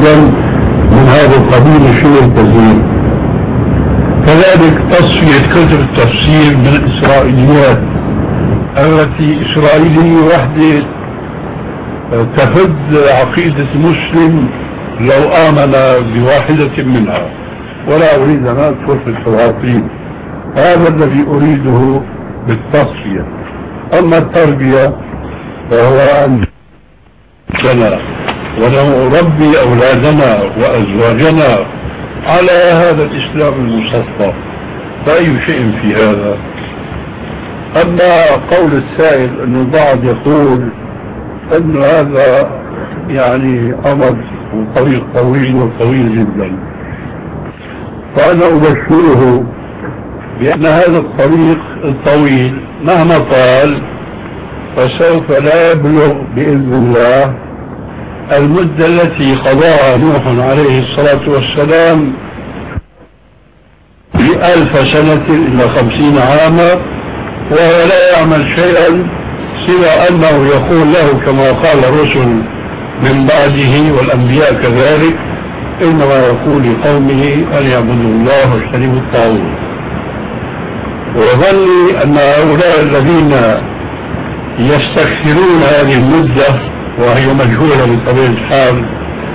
جدا من هذا القبيل شيء كثير. كذلك تصفية كتب التفسير من الإسرائيليات التي إسرائيلية وحدة تفد عقيدة المسلم لو آمن بواحدة منها، ولا أريد أن أدخل في التفاصيل. هذا الذي أريده بالتصفية. أما التربية فهو أن ونربي أولادنا وأزواجنا على هذا الإسلام المصفى، فأي شيء في هذا. أما قول السائل أن البعض يقول أن هذا يعني أمر وطريق طويل وطويل جدا، فأنا أبشره بأن هذا الطريق الطويل مهما طال فسوف لا يبلغ بإذن الله المدة التي قضاها نوح عليه الصلاة والسلام ب1000 سنة إلى 50 عاما، وهو لا يعمل شيئا سوى أنه يقول له كما قال الرسل من بعده والأنبياء كذلك، إنما يقول لقومه أن يعبدوا الله واجتنبوا الطاغوت. وظني أن هؤلاء الذين يستكثرون هذه المدة وهي مجهولة بطبيعة الحال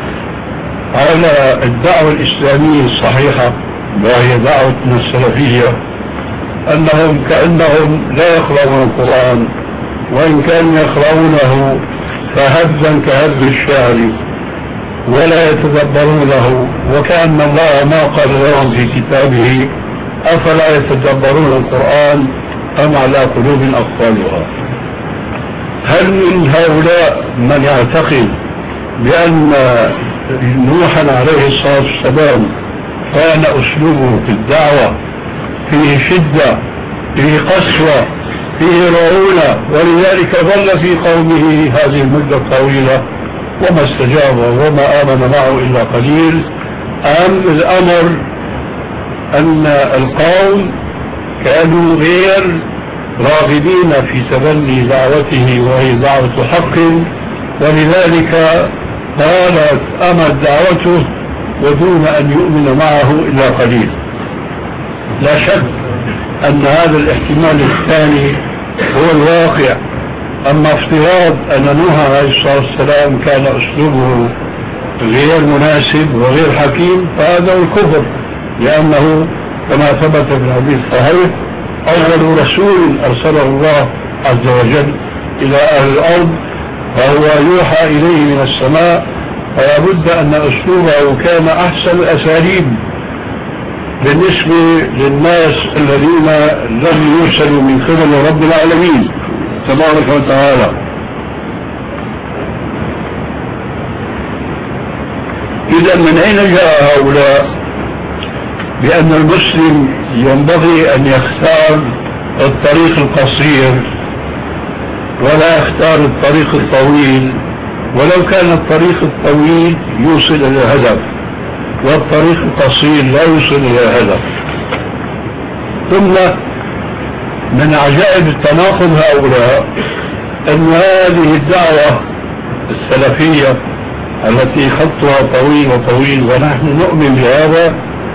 على الدعوة الإسلامية الصحيحة وهي دعوتنا السلفية، أنهم كأنهم لا يقرؤون القرآن، وإن كانوا يقرؤونه فهزا كهز الشعر ولا يتدبرونه، وكأن الله ما قال لهم في كتابه أفلا يتدبرون القرآن أم على قلوب أقفالها. هل من هؤلاء من يعتقد بأن نوحا عليه الصلاة والسلام كان أسلوبه في الدعوة فيه شدة، فيه قسوة، فيه رعونة، ولذلك ظل في قومه هذه المدة الطويلة وما استجاب وما آمن معه إلا قليل؟ أم الأمر أن القوم كانوا غير راغبين في تبني دعوته وهي دعوة حق، ولذلك طالت أمد دعوته ودون أن يؤمن معه إلا قليل؟ لا شك أن هذا الاحتمال الثاني هو الواقع. أما افتراض أن نوح عليه الصلاة والسلام كان أسلوبه غير مناسب وغير حكيم فهذا هو الكفر، لأنه كما ثبت في الحديث الصحيح أول رسول أرسله الله عز وجل إلى أهل الأرض فهو يوحى إليه من السماء، فلا بد أن أسلوبه كان أحسن الأساليب بالنسبة للناس الذين لم يرسلوا من قبل رب العالمين تبارك وتعالى. إذا من أين جاء هؤلاء بأن المسلم ينبغي أن يختار الطريق القصير ولا يختار الطريق الطويل، ولو كان الطريق الطويل يوصل إلى الهدف والطريق القصير لا يوصل إلى الهدف؟ ثم من عجائب التناقض هؤلاء أن هذه الدعوة السلفية التي خطها طويل وطويل ونحن نؤمن بهذا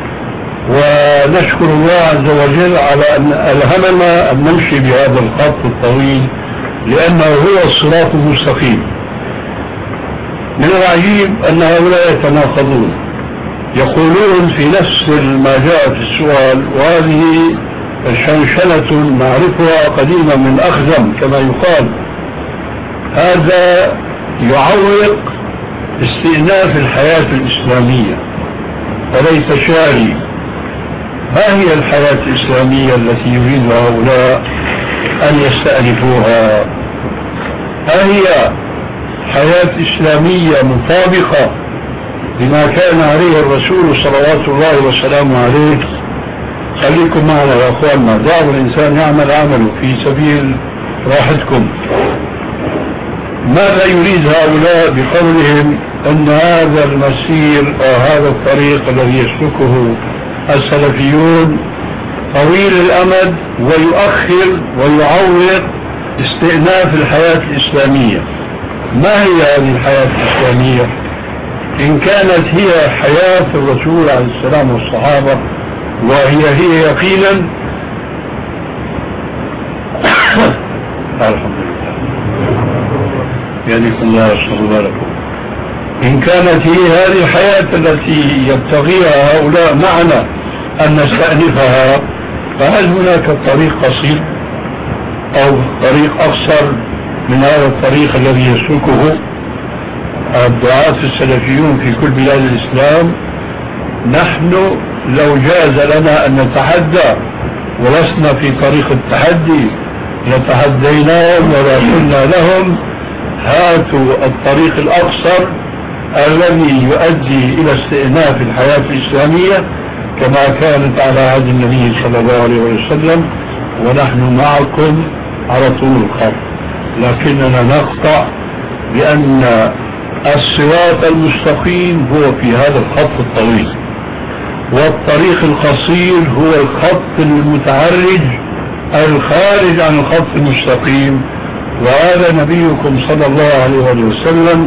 ونشكر الله عز وجل على أن ألهمنا أن نمشي بهذا الخط الطويل لأنه هو الصراط المستقيم. من العجيب أن هؤلاء يتناقضون، يقولون في نفس ما جاء في السؤال، وهذه شنشنة نعرفها قديما من أخزم كما يقال، هذا يعوق استئناف الحياة الإسلامية وليس شاري. ما هي الحياة الإسلامية التي يريد هؤلاء أن يستأنفوها؟ هي حياة إسلامية مطابقة لما كان عليه الرسول صلوات الله وسلامه عليه؟ خليكم معنا يا أخواننا، دعوا الإنسان يعمل عمله في سبيل راحتكم. ماذا يريد هؤلاء بقولهم أن هذا المسير أو هذا الطريق الذي يسلكه السلفيون طويل الأمد ويؤخر ويعوق استئناف الحياة الإسلامية؟ ما هي هذه الحياة الإسلامية؟ إن كانت هي حياة الرسول عليه السلام والصحابة وهي يقينا الحمد لله يهديكم الله ويصلح لكم. إن كانت هي هذه الحياة التي يبتغيها هؤلاء معنا أن نستأنفها، فهل هناك طريق قصير أو طريق أقصر من هذا الطريق الذي يسلكه الدعاة السلفيون في كل بلاد الإسلام؟ نحن لو جاز لنا أن نتحدى ولسنا في طريق التحدي لتحديناهم ولا قلنا لهم هاتوا الطريق الأقصر الذي يؤدي إلى استئناف الحياة الإسلامية كما كانت على عهد النبي صلى الله عليه وسلم، ونحن معكم على طول الخط. لكننا نقطع بأن الصراط المستقيم هو في هذا الخط الطويل، والطريق القصير هو الخط المتعرج الخارج عن الخط المستقيم. وهذا نبيكم صلى الله عليه وسلم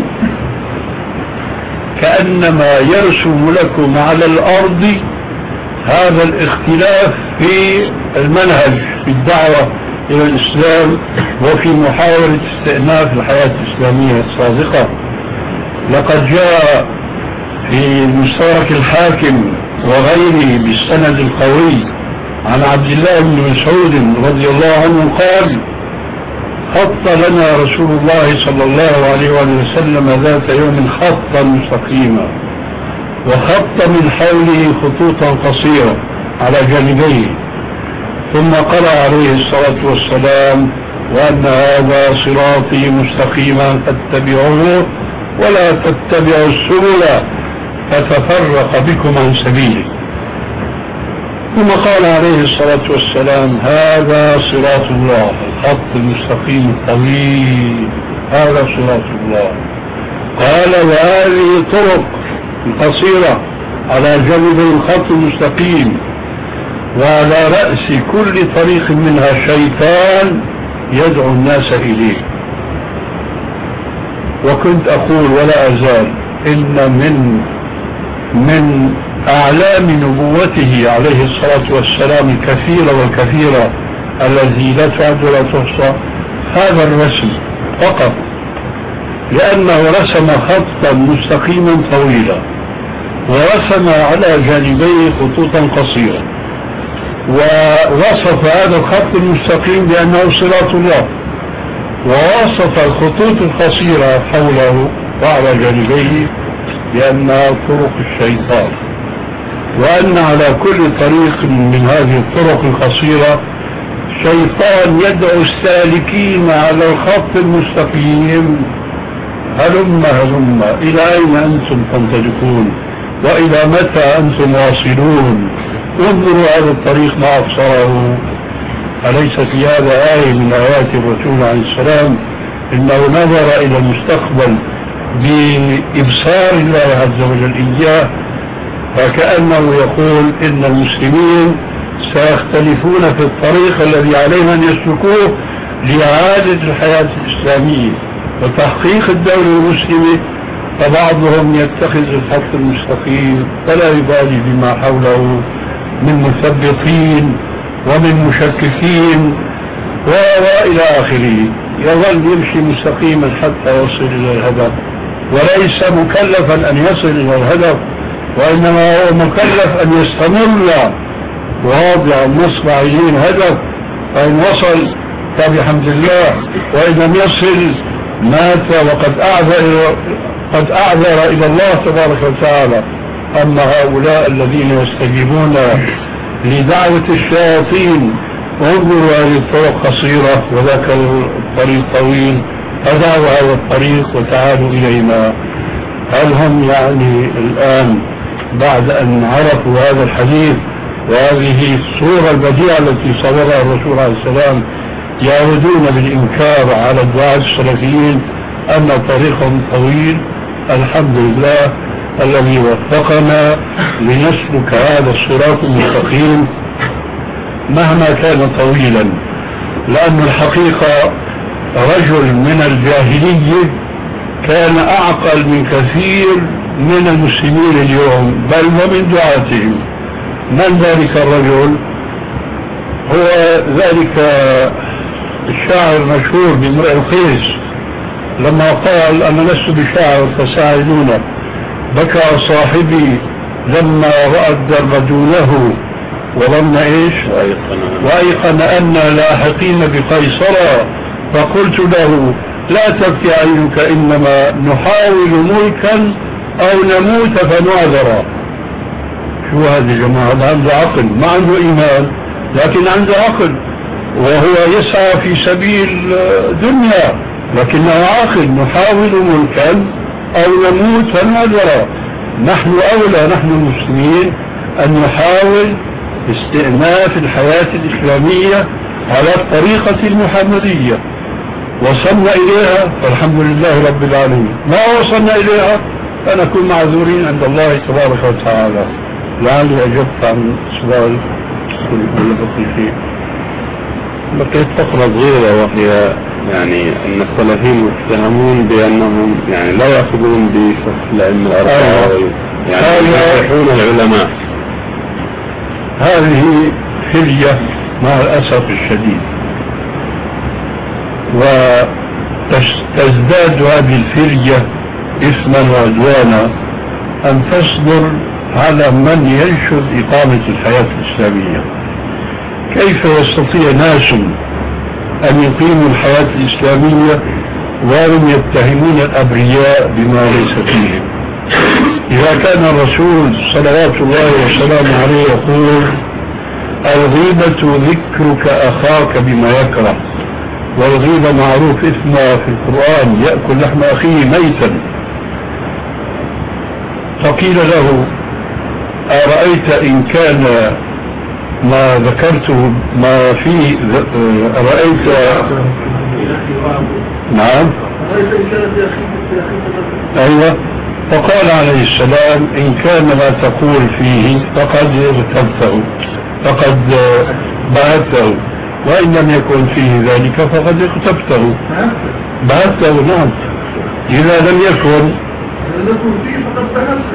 كأنما يرسم لكم على الأرض هذا الاختلاف في المنهج في الدعوة إلى الإسلام وفي محاولة استئناف الحياة الإسلامية الصادقة. لقد جاء في المستدرك الحاكم وغيره بالسند القوي عن عبد الله بن مسعود رضي الله عنه قال: خط لنا رسول الله صلى الله عليه وسلم ذات يوم خطا مستقيما، وخط من حوله خطوطا قصيرة على جانبيه، ثم قرأ عليه الصلاة والسلام: وأن هذا صراطي مستقيما فاتبعوه ولا تتبعوا السبل فتفرق بكم عن سبيله. ثم قال عليه الصلاة والسلام: هذا صراط الله، الخط المستقيم الطويل، هذا صراط الله. قال: وهذه طرق قصيرة على جانبي الخط المستقيم، وعلى رأس كل طريق منها شيطان يدعو الناس إليه. وكنت أقول ولا أزال إن من أعلام نبوته عليه الصلاة والسلام الكثيرة والكثيرة الذي لا تعد ولا تحصى هذا الرسم فقط، لأنه رسم خطا مستقيما طويلا ورسم على جانبيه خطوطا قصيرة، ووصف هذا الخط المستقيم بأنه صراط الله، ووصف الخطوط القصيرة حوله وعلى جانبيه بأنها طرق الشيطان، وأن على كل طريق من هذه الطرق القصيرة شيطان يدعو السالكين على الخط المستقيم: هلم إلى أين أنتم تنطلقون وإلى متى أنتم واصلون؟ انظروا هذا الطريق ما أبصره. أليس في هذا آية من آيات الرسول عليه السلام؟ إنه نظر إلى المستقبل بإبصار الله عز وجل إياه، فكأنه يقول إن المسلمين سيختلفون في الطريق الذي عليهم أن يسلكوه لإعادة الحياة الإسلامية وتحقيق الدولة المسلمة، فبعضهم يتخذ الخط المستقيم فلا يبالي بما حوله من مثبطين ومن مشككين وإلى آخره، يظل يمشي مستقيما حتى يصل إلى الهدف، وليس مكلفا أن يصل إلى الهدف، وإنما هو مكلف أن يستمر واضعا نصب عينين الهدف، فإن وصل فبحمد الله، وإن لم يصل مات وقد أعذر إلى الله تبارك وتعالى. أما هؤلاء الذين يستجيبون لدعوة الشياطين: انظروا هذه الطرق قصيرة وذاك الطريق طويل، فدعوا هذا الطريق وتعالوا إلينا. هل هم يعني الآن بعد أن عرفوا هذا الحديث وهذه الصورة البديعة التي صورها الرسول عليه السلام يعودون بالإنكار على الدعاة السلفيين أن طريقهم طويل؟ الحمد لله الذي وفقنا لنسلك هذا الصراط المستقيم مهما كان طويلا، لأن الحقيقة رجل من الجاهلية كان أعقل من كثير من المسلمين اليوم بل ومن دعاتهم. من ذلك الرجل؟ هو ذلك الشاعر المشهور بامرئ القيس لما قال أنا لست بشاعر فساعدون، بكى صاحبي لما رأى الدرب دونه وظن ايش؟ وأيقن أن لاحقين بقيصر، فقلت له لا تبكي عينك إنما نحاول ملكا أو نموت فنعذر. شو هذا يا جماعة؟ هذا عنده عقل، ما عنده إيمان لكن عنده عقل، وهو يسعى في سبيل دنيا لكنه عاقل. نحاول ملكا أو نموت فنعذر. نحن أولى، نحن المسلمين، أن نحاول استئناف الحياة الإسلامية على الطريقة المحمدية. وصلنا إليها فالحمد لله رب العالمين، ما وصلنا إليها فنكون معذورين عند الله تبارك وتعالى. لعلي أجبت عن سؤال شيء. بقيت فقرة صغيرة وهي يعني أن السلفيين يتهمون بأنهم يعني لا يأخذون بشرح العلم الأربعة يعني يصححون العلماء. هذه حلية مع الأسف الشديد، وتزداد هذه الفرية إثما وعدوانا أن تصدر على من ينشد إقامة الحياة الإسلامية. كيف يستطيع ناس أن يقيموا الحياة الإسلامية وهم يتهمون الأبرياء بما ليس فيهم؟ إذا كان الرسول صلوات الله وسلامه عليه يقول الغيبة ذكرك أخاك بما يكره، والغيبة معروف اسمها في القرآن يأكل لحم أخيه ميتا، فقيل له أرأيت إن كان ما ذكرته ما فيه رأيت؟ نعم أيوة. فقال عليه السلام إن كان ما تقول فيه فقد اغتبته، فقد بعثته، وإن لم يكن فيه ذلك فقد اغتبته بعثته. نعم إذا لم يكن فيه فقد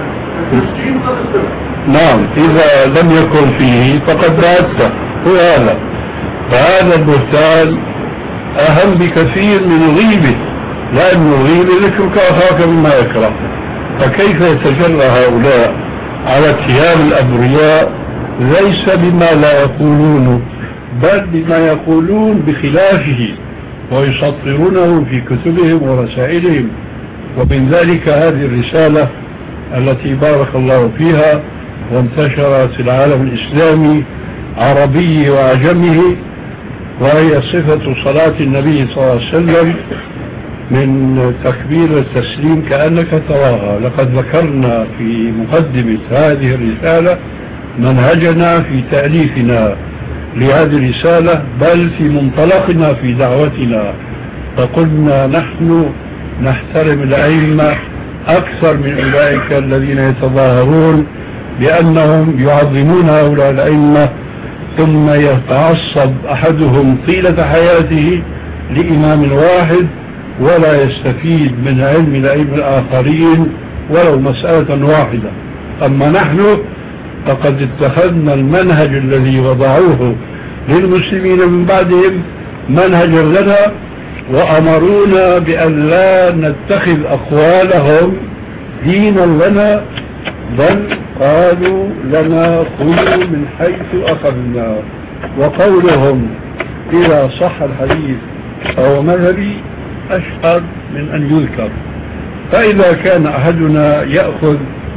بعثته. نعم إذا لم يكن فيه فقد بعثته. هو هذا. فهذا البهتان أهم بكثير من الغيبة، لأن الغيبة ذكرك أخاك بما يكره. فكيف يتجرى هؤلاء على اتهام الأبرياء ليس بما لا يقولون بل بما يقولون بخلافه ويسطرونه في كتبهم ورسائلهم. ومن ذلك هذه الرسالة التي بارك الله فيها وانتشرت في العالم الإسلامي عربي وعجمه، وهي صفة صلاة النبي صلى الله عليه وسلم من تكبير التسليم كأنك تراها. لقد ذكرنا في مقدمة هذه الرسالة منهجنا في تأليفنا لهذه الرسالة بل في منطلقنا في دعوتنا، فقلنا نحن نحترم الأئمة أكثر من أولئك الذين يتظاهرون بأنهم يعظمون هؤلاء الأئمة ثم يتعصب أحدهم طيلة حياته لإمام واحد ولا يستفيد من علم الأئمة الآخرين ولو مسألة واحدة. أما نحن فقد اتخذنا المنهج الذي وضعوه للمسلمين من بعدهم منهجا لنا، وأمرونا بأن لا نتخذ أقوالهم دينا لنا، بل قالوا لنا خذوا من حيث أخذنا. وقولهم إذا صح الحديث أو مذهبي أشهر من أن يذكر. فإذا كان أحدنا يأخذ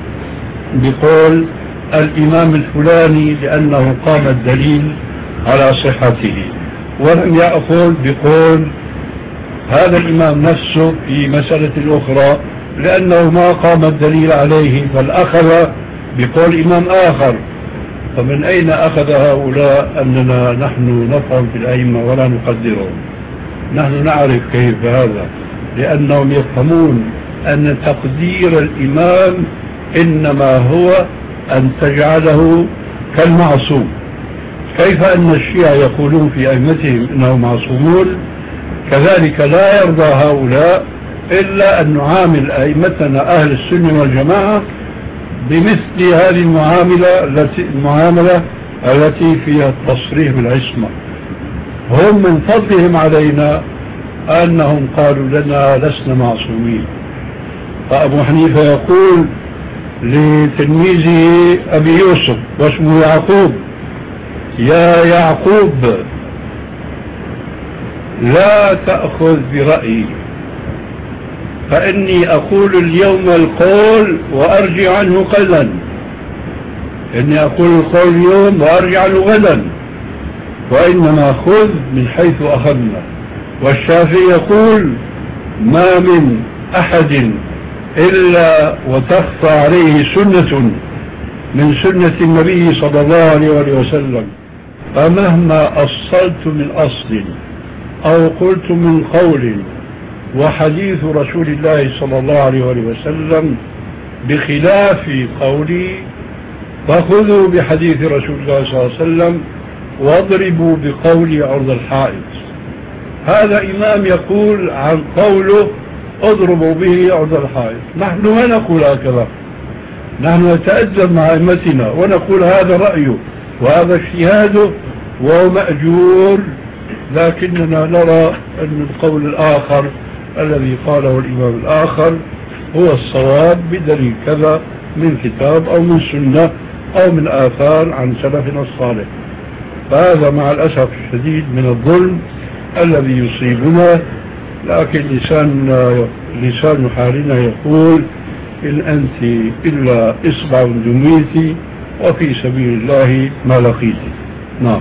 بقول الإمام الفلاني لأنه قام الدليل على صحته، ولم يأخذ بقول هذا الإمام نفسه في مسألة أخرى لأنه ما قام الدليل عليه، بل أخذ بقول إمام آخر، فمن أين أخذ هؤلاء أننا نحن نفهم في الأئمة ولا نقدرهم؟ نحن نعرف كيف هذا، لأنهم يفهمون أن تقدير الإمام إنما هو أن تجعله كالمعصوم. كيف أن الشيعة يقولون في أئمتهم إنهم معصومون، كذلك لا يرضى هؤلاء إلا أن نعامل أئمتنا أهل السنة والجماعة بمثل هذه المعاملة التي فيها التصريح بالعصمة. هم من فضلهم علينا أنهم قالوا لنا لسنا معصومين. فأبو حنيفة يقول لتلميذه أبي يوسف واسمه يعقوب: يا يعقوب لا تأخذ برأيي، فإني أقول اليوم القول وأرجع عنه غدا، إني أقول القول اليوم وأرجع عنه غدا، وإنما خذ من حيث أخذنا. والشافعي يقول: ما من أحد إلا وتخفى عليه سنة من سنة النبي صلى الله عليه وسلم، فمهما أصلت من أصل أو قلت من قول وحديث رسول الله صلى الله عليه وسلم بخلاف قولي، فخذوا بحديث رسول الله صلى الله عليه وسلم واضربوا بقولي عرض الحائط. هذا إمام يقول عن قوله اضربوا به عرض الحائط. نحن ما نقول هكذا، نحن نتأدب مع أئمتنا ونقول هذا رأيه وهذا اجتهاده وهو مأجور، لكننا نرى أن القول الآخر الذي قاله الإمام الآخر هو الصواب بدليل كذا من كتاب أو من سنة أو من آثار عن سلفنا الصالح. فهذا مع الأسف الشديد من الظلم الذي يصيبنا، لكن لسان حالنا يقول: إن أنت إلا إصبع دميتي وفي سبيل الله ما لقيتي. نعم.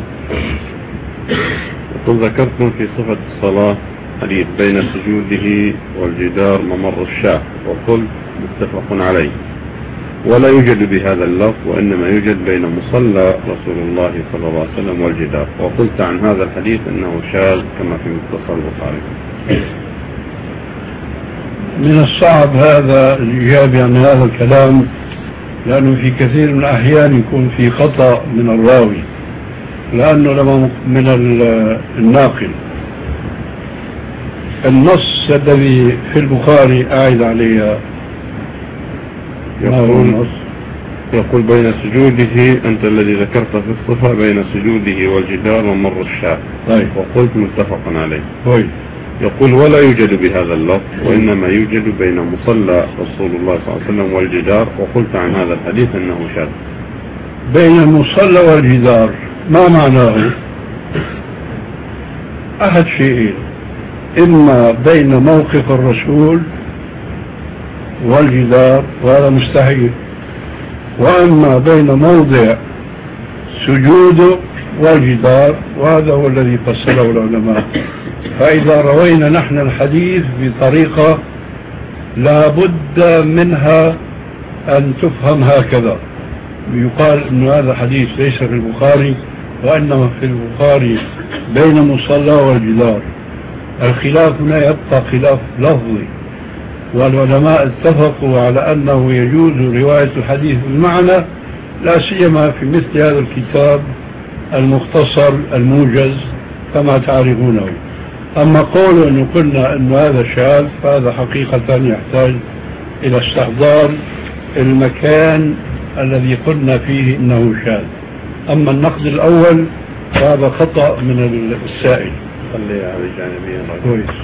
وقد ذكرتم في صفة الصلاة حديث بين سجوده والجدار ممر الشاة، وقلت متفق عليه، ولا يوجد بهذا اللفظ، وإنما يوجد بين مصلى رسول الله صلى الله عليه وسلم والجدار. وقلت عن هذا الحديث أنه شاذ كما في مختصر البخاري. من الصعب هذا الإجابة عن هذا الكلام، لأنه في كثير من الأحيان يكون في خطأ من الراوي، لأنه لما من الناقل النص الذي في البخاري أعد عليها يقول بين سجوده، أنت الذي ذكرت في الصفة بين سجوده والجدار ومر الشاة. طيب. وقلت متفق عليه. طيب. يقول ولا يوجد بهذا اللفظ، وإنما يوجد بين مصلى رسول الله صلى الله عليه وسلم والجدار. وقلت عن هذا الحديث أنه شاذ. بين المصلى والجدار ما معناه؟ أحد شيئين: إما بين موقف الرسول والجدار وهذا مستحيل، وأما بين موضع سجوده والجدار وهذا هو الذي فسره العلماء. فإذا روينا نحن الحديث بطريقة لا بد منها أن تفهم هكذا، يقال أن هذا حديث ليس في البخاري وإنما في البخاري بين مصلى والجدار. الخلاف هنا يبقى خلاف لفظي، والعلماء اتفقوا على أنه يجوز رواية الحديث بالمعنى، لا سيما في مثل هذا الكتاب المختصر الموجز كما تعرفونه. أما قول أنه قلنا أن هذا شاذ فهذا حقيقة يحتاج إلى استحضار المكان الذي قلنا فيه إنه شاذ. أما النقد الأول فهذا خطأ من السائل. خلي على جانبين. كويس.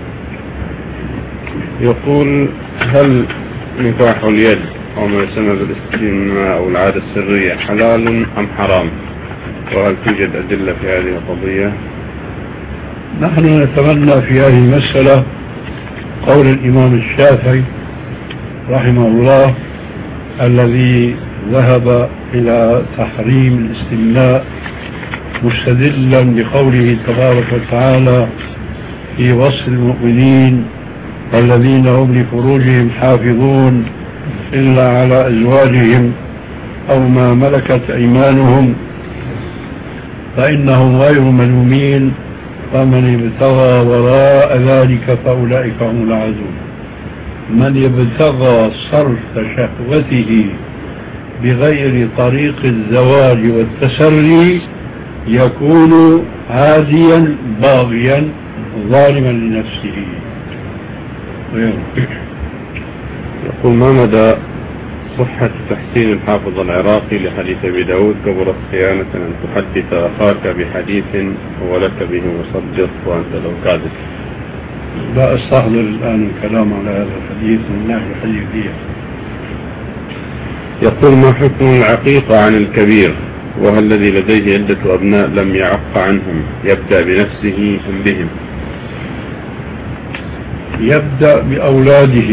يقول هل نكاح اليد أو ما يسمى بالاستماع أو العادة السرية حلال أم حرام؟ وهل توجد أدلة في هذه القضية؟ نحن نتمنى في هذه المسألة قول الإمام الشافعي رحمه الله الذي ذهب إلى تحريم الاستمناء مستدلا بقوله تبارك وتعالى في وصف المؤمنين الذين هم لفروجهم حافظون إلا على أزواجهم أو ما ملكت أيمانهم فإنهم غير ملومين فمن ابتغى وراء ذلك فأولئك هم العادون. من يبتغى صرف شهوته بغير طريق الزواج والتسري يكون عاديا باغيا ظالما لنفسه. يقول ما مدى صحة تحسين الحافظ العراقي لحديث أبي داود كبرت خيانة أن تحدث أخاك بحديث هو لك به مصدق وأنت لو كاذب؟ لا أستحضر الآن الكلام على هذا الحديث من ناحية حديثية. يقول ما حكم العقيقة عن الكبير وهل الذي لديه عدة أبناء لم يعق عنهم يبدأ بنفسه أم بهم؟ يبدأ بأولاده،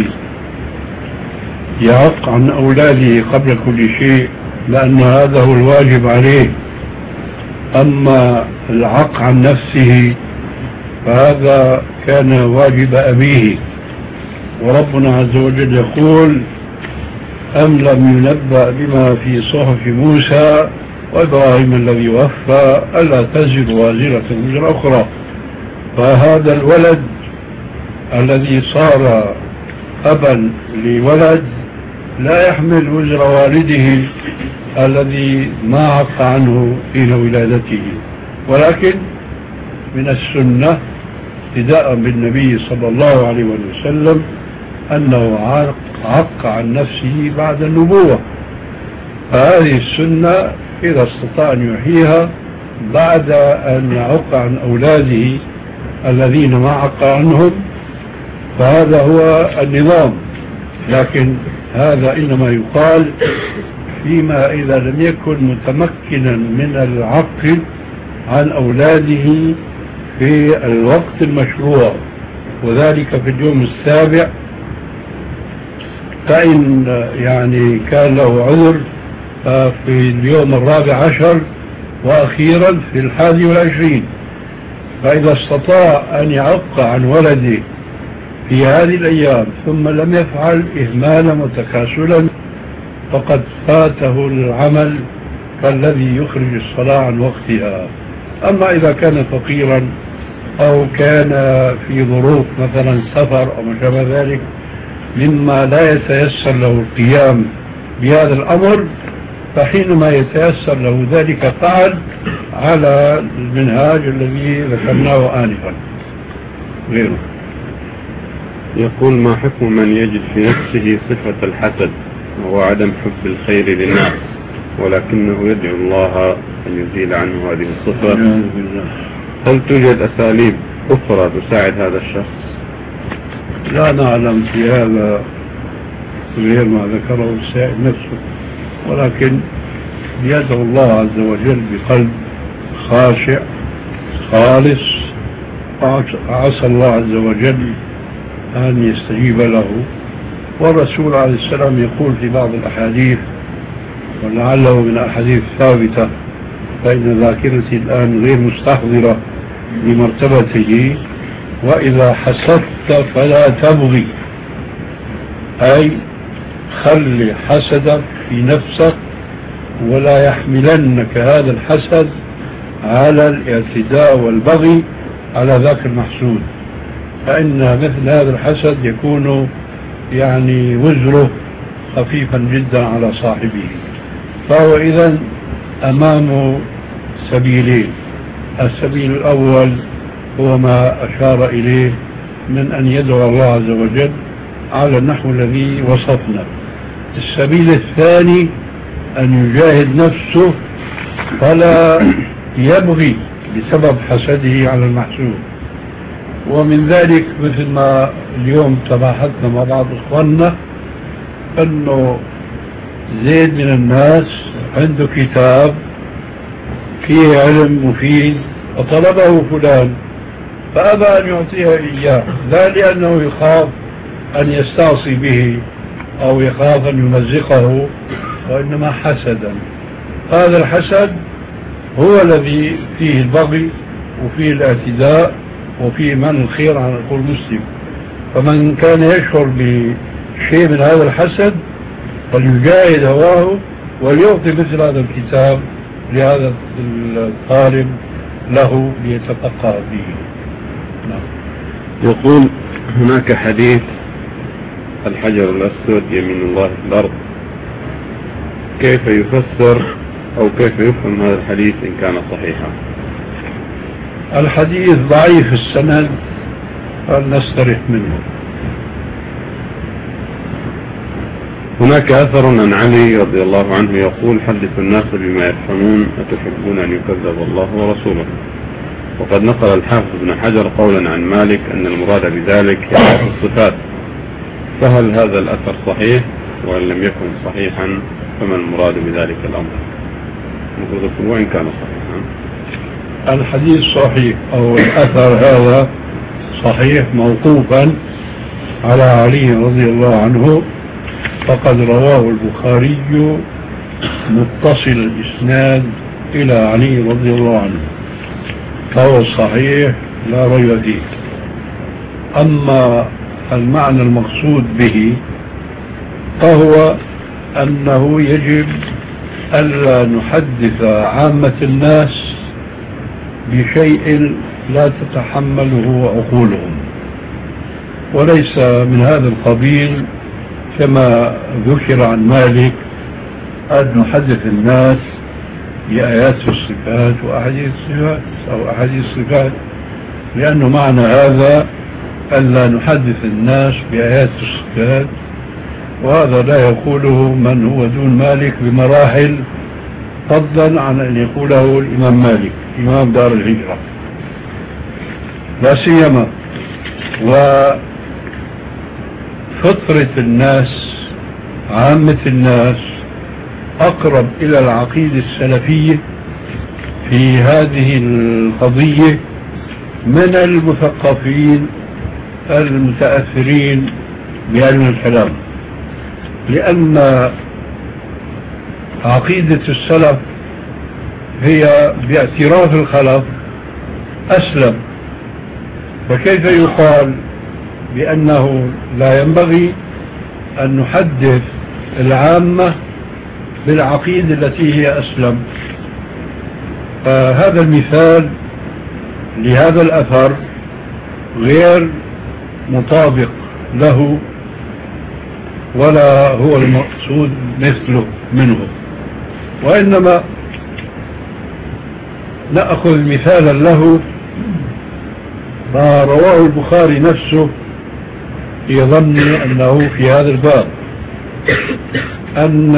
يعق عن أولاده قبل كل شيء لأن هذا هو الواجب عليه. أما العق عن نفسه فهذا كان واجب أبيه، وربنا عز وجل يقول أم لم ينبأ بما في صحف موسى وإبراهيم الذي وفى ألا تزر وازرة وزر أخرى. فهذا الولد الذي صار أبا لولد لا يحمل وزر والده الذي ما عق عنه حين ولادته، ولكن من السنة ابتداء بالنبي صلى الله عليه وسلم أنه عق عن نفسه بعد النبوة، فهذه السنة إذا استطاع أن يحييها بعد أن يعق عن أولاده الذين ما عق عنهم فهذا هو النظام. لكن هذا إنما يقال فيما إذا لم يكن متمكنا من العق عن أولاده في الوقت المشروع، وذلك في اليوم السابع، فإن يعني كان له عذر في اليوم 14 وأخيرا في 21. فإذا استطاع أن يعق عن ولده في هذه الأيام ثم لم يفعل إهمالا وتكاسلا فقد فاته العمل كالذي يخرج الصلاة عن وقتها. أما إذا كان فقيرا أو كان في ظروف مثلا سفر أو ما شابه ذلك مما لا يتيسر له القيام بهذا الأمر، فحينما يتيسر له ذلك فعل على المنهاج الذي ذكرناه آنفا غيره. يقول ما حكم من يجد في نفسه صفة الحسد وهو عدم حب الخير للناس ولكنه يدعو الله أن يزيل عنه هذه الصفة؟ هل توجد أساليب أخرى تساعد هذا الشخص؟ لا نعلم في هذا غير ما ذكره السائل نفسه، ولكن يدعو الله عز وجل بقلب خاشع خالص، عسى الله عز وجل أن يستجيب له. والرسول عليه السلام يقول في بعض الأحاديث ولعله من أحاديث ثابتة فإن ذاكرتي الآن غير مستحضرة لمرتبته: وإذا حسدت فلا تبغي، أي خلي حسدك في نفسك ولا يحملنك هذا الحسد على الاعتداء والبغي على ذاك المحسود، فإن مثل هذا الحسد يكون يعني وزره خفيفا جدا على صاحبه. فهو إذن أمامه سبيلين: السبيل الأول هو ما أشار إليه من أن يدعو الله عز وجل على النحو الذي وصفنا. السبيل الثاني أن يجاهد نفسه فلا يبغي بسبب حسده على المحسود. ومن ذلك مثل ما اليوم تباحثنا مع بعض إخواننا أنه زيد من الناس عنده كتاب فيه علم مفيد وطلبه فلان فأبى أن يعطيه إياه، لا لأنه يخاف أن يستعصي به أو يخاف أن يمزقه، وإنما حسدا. هذا الحسد هو الذي فيه البغي وفيه الاعتداء وفيه من الخير على كل مسلم. فمن كان يشعر بشيء من هذا الحسد فليجاهد هواه وليعطي مثل هذا الكتاب لهذا الطالب له ليتفقه به. يقول هناك حديث الحجر الأسود يمين الله في الأرض، كيف يفسر أو كيف يفهم هذا الحديث إن كان صحيحا؟ الحديث ضعيف السند فلنسترح منه، هناك أثر عن علي رضي الله عنه يقول: حدث الناس بما يفهمون أتحبون أن يكذب الله ورسوله. وقد نقل الحافظ ابن حجر قولا عن مالك أن المراد بذلك هي الصفات، فهل هذا الأثر صحيح؟ وإن لم يكن صحيحا فما المراد بذلك الأمر؟ وإن كان صحيحا. الحديث صحيح أو الأثر هذا صحيح موقوفا على علي رضي الله عنه، فقد رواه البخاري متصل الإسناد إلى علي رضي الله عنه، فهو صحيح لا ريب فيه. أما المعنى المقصود به فهو أنه يجب ألا نحدث عامة الناس بشيء لا تتحمله عقولهم، وليس من هذا القبيل كما ذكر عن مالك أن نحدث الناس بآيات الصفات وأحاديث الصفات أو أحاديث الصفات، لأنه معنى هذا ألا نحدث الناس بآيات الصفات، وهذا لا يقوله من هو دون مالك بمراحل، فضلا عن أن يقوله الإمام مالك إمام دار الهجرة، لا سيما وفطرة الناس عامة الناس أقرب إلى العقيدة السلفية في هذه القضية من المثقفين المتأثرين بعلم الكلام، لأن عقيدة السلف هي باعتراف الخلف أسلم، فكيف يقال بأنه لا ينبغي أن نحدث العامة بالعقيدة التي هي أسلم؟ فهذا المثال لهذا الأثر غير مطابق له ولا هو المقصود مثله منه، وإنما نأخذ مثالا له ما رواه البخاري نفسه في ظني أنه في هذا الباب، أن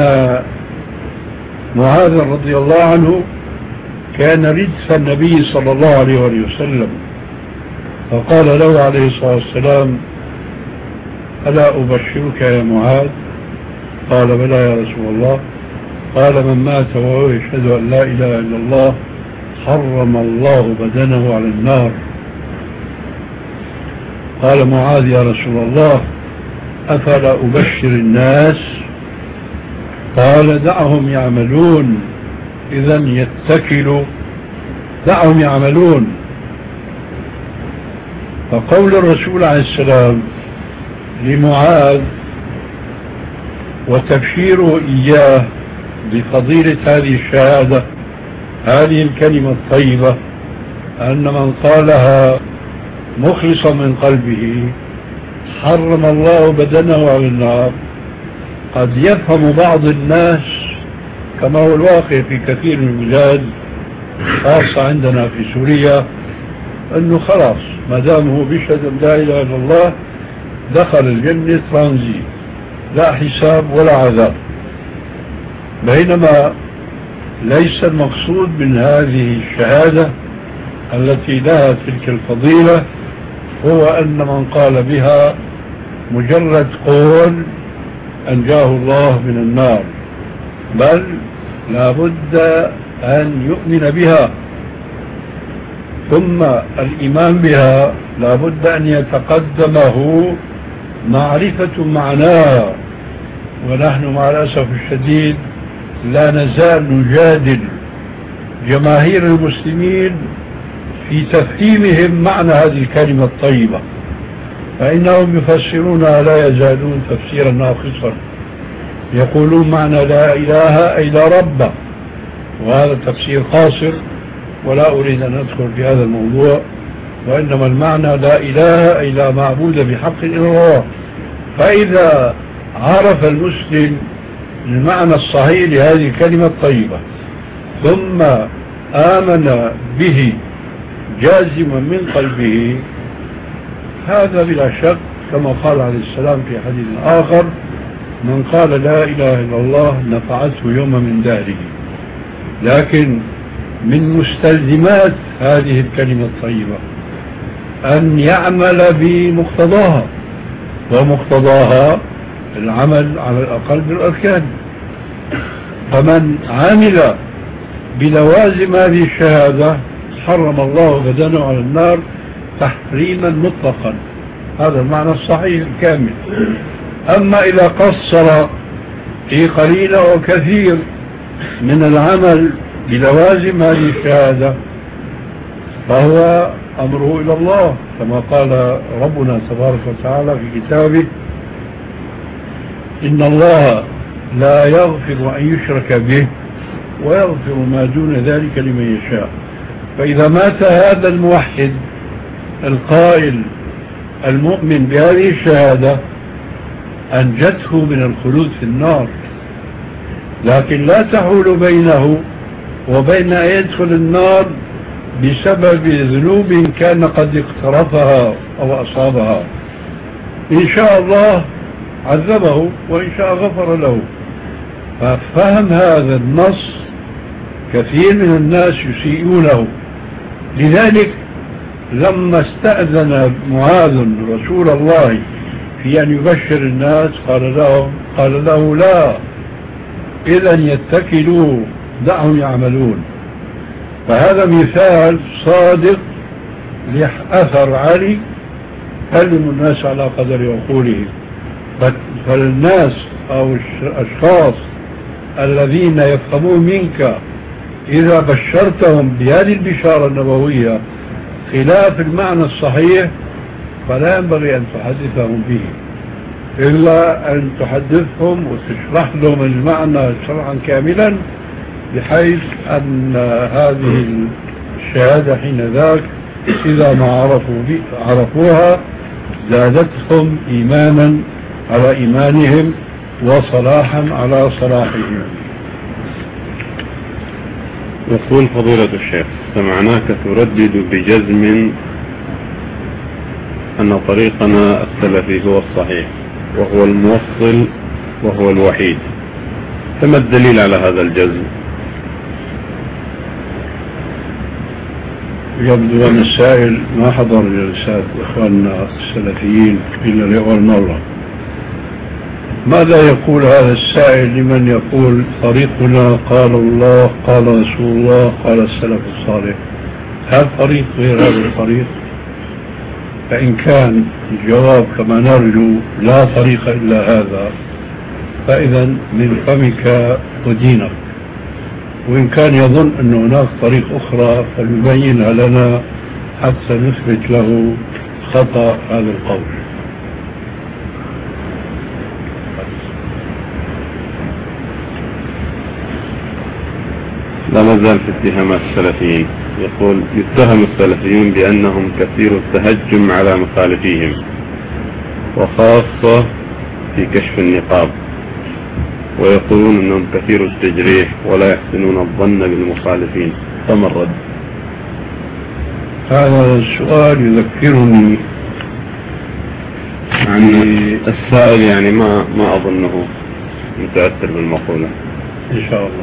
معاذ رضي الله عنه كان ردف النبي صلى الله عليه وسلم، فقال له عليه الصلاة والسلام: ألا أبشرك يا معاذ؟ قال: بلى يا رسول الله. قال: من مات وهو يشهد أن لا إله إلا الله حرم الله بدنه على النار. قال معاذ: يا رسول الله أفلا أبشر الناس؟ قال: دعهم يعملون، إذن يتكلوا، دعهم يعملون. فقول الرسول عليه السلام لمعاذ وتبشيره إياه بفضيلة هذه الشهادة، هذه الكلمة الطيبة، أن من قالها مخلصا من قلبه حرم الله بدنه على النار، قد يفهم بعض الناس كما هو الواقع في كثير من البلاد خاصة عندنا في سوريا، أنه خلاص ما دام هو بيشهد أن لا إله إلا الله دخل الجنة ترانزيت، لا حساب ولا عذاب، بينما ليس المقصود من هذه الشهادة التي لها تلك الفضيلة هو أن من قال بها مجرد قول أنجاه الله من النار، بل لا بد أن يؤمن بها، ثم الإيمان بها لا بد أن يتقدمه معرفة معناها. ونحن مع الأسف الشديد لا نزال نجادل جماهير المسلمين في تفهيمهم معنى هذه الكلمة الطيبة، فإنهم يفسرونها لا يزالون تفسيرا ناقصا، يقولون معنى لا إله أي لا رب، وهذا تفسير قاصر ولا أريد أن أدخل في هذا الموضوع، وإنما المعنى لا إله أي لا معبود بحق إلا الله. فإذا عرف المسلم المعنى الصحيح لهذه الكلمة الطيبة ثم آمن به جازما من قلبه، هذا بلا شك كما قال عليه السلام في حديث آخر: من قال لا إله إلا الله نفعته يوم من دهره، لكن من مستلزمات هذه الكلمة الطيبة أن يعمل بمقتضاها، ومقتضاها العمل على الأقل بالأركان. فمن عمل بلوازم هذه الشهادة حرم الله بدنه على النار تحريما مطلقا. هذا المعنى الصحيح الكامل. أما إذا قصر في قليل وكثير من العمل بلوازم هذه الشهادة فهو أمره إلى الله، كما قال ربنا تبارك وتعالى في كتابه: إن الله لا يغفر أن يشرك به ويغفر ما دون ذلك لمن يشاء. فإذا مات هذا الموحد القائل المؤمن بهذه الشهادة أنجته من الخلود في النار، لكن لا تحول بينه وبين أن يدخل النار بسبب ذنوب كان قد اقترفها أو أصابها. إن شاء الله عذبه وإن شاء غفر له. ففهم هذا النص كثير من الناس يسيئونه. لذلك لما استأذن معاذ رسول الله في أن يبشر الناس قال له لا، إذا يتكلوا دعهم يعملون. فهذا مثال صادق لأثر علي: كلموا الناس على قدر عقولهم. فالناس أو الأشخاص الذين يفهمون منك إذا بشرتهم بهذه البشارة النبوية خلاف المعنى الصحيح فلا ينبغي أن تحدثهم به، إلا أن تحدثهم وتشرح لهم المعنى شرحا كاملا، بحيث أن هذه الشهادة حين ذاك إذا ما عرفوها زادتهم إيمانا على إيمانهم وصلاحا على صلاحهم. يقول فضيلة الشيخ: سمعناك تردد بجزم أن طريقنا السلفي هو الصحيح وهو الموصل وهو الوحيد، فما الدليل على هذا الجزم؟ يبدو أن السائل ما حضر جلسات إخواننا السلفيين إلا لأول مرة. ماذا يقول هذا السائل لمن يقول طريقنا قال الله قال رسول الله قال السلف الصالح؟ هل طريق غير هذا الطريق؟ فإن كان الجواب كما نرجو لا طريق إلا هذا، فإذا من فمك ودينك. وإن كان يظن أن هناك طريق أخرى فليبينها لنا حتى نثبت له خطأ هذا القول. لا مازال في اتهامات السلفيين. يقول: يتهم السلفيون بأنهم كثير التهجم على مخالفيهم، وخاصة في كشف النقاب، ويقولون أنهم كثير التجريح ولا يحسنون الظن بالمخالفين، فما الرد؟ هذا السؤال يذكرني عن السائل، يعني ما أظنه متأثر بالمقولة إن شاء الله.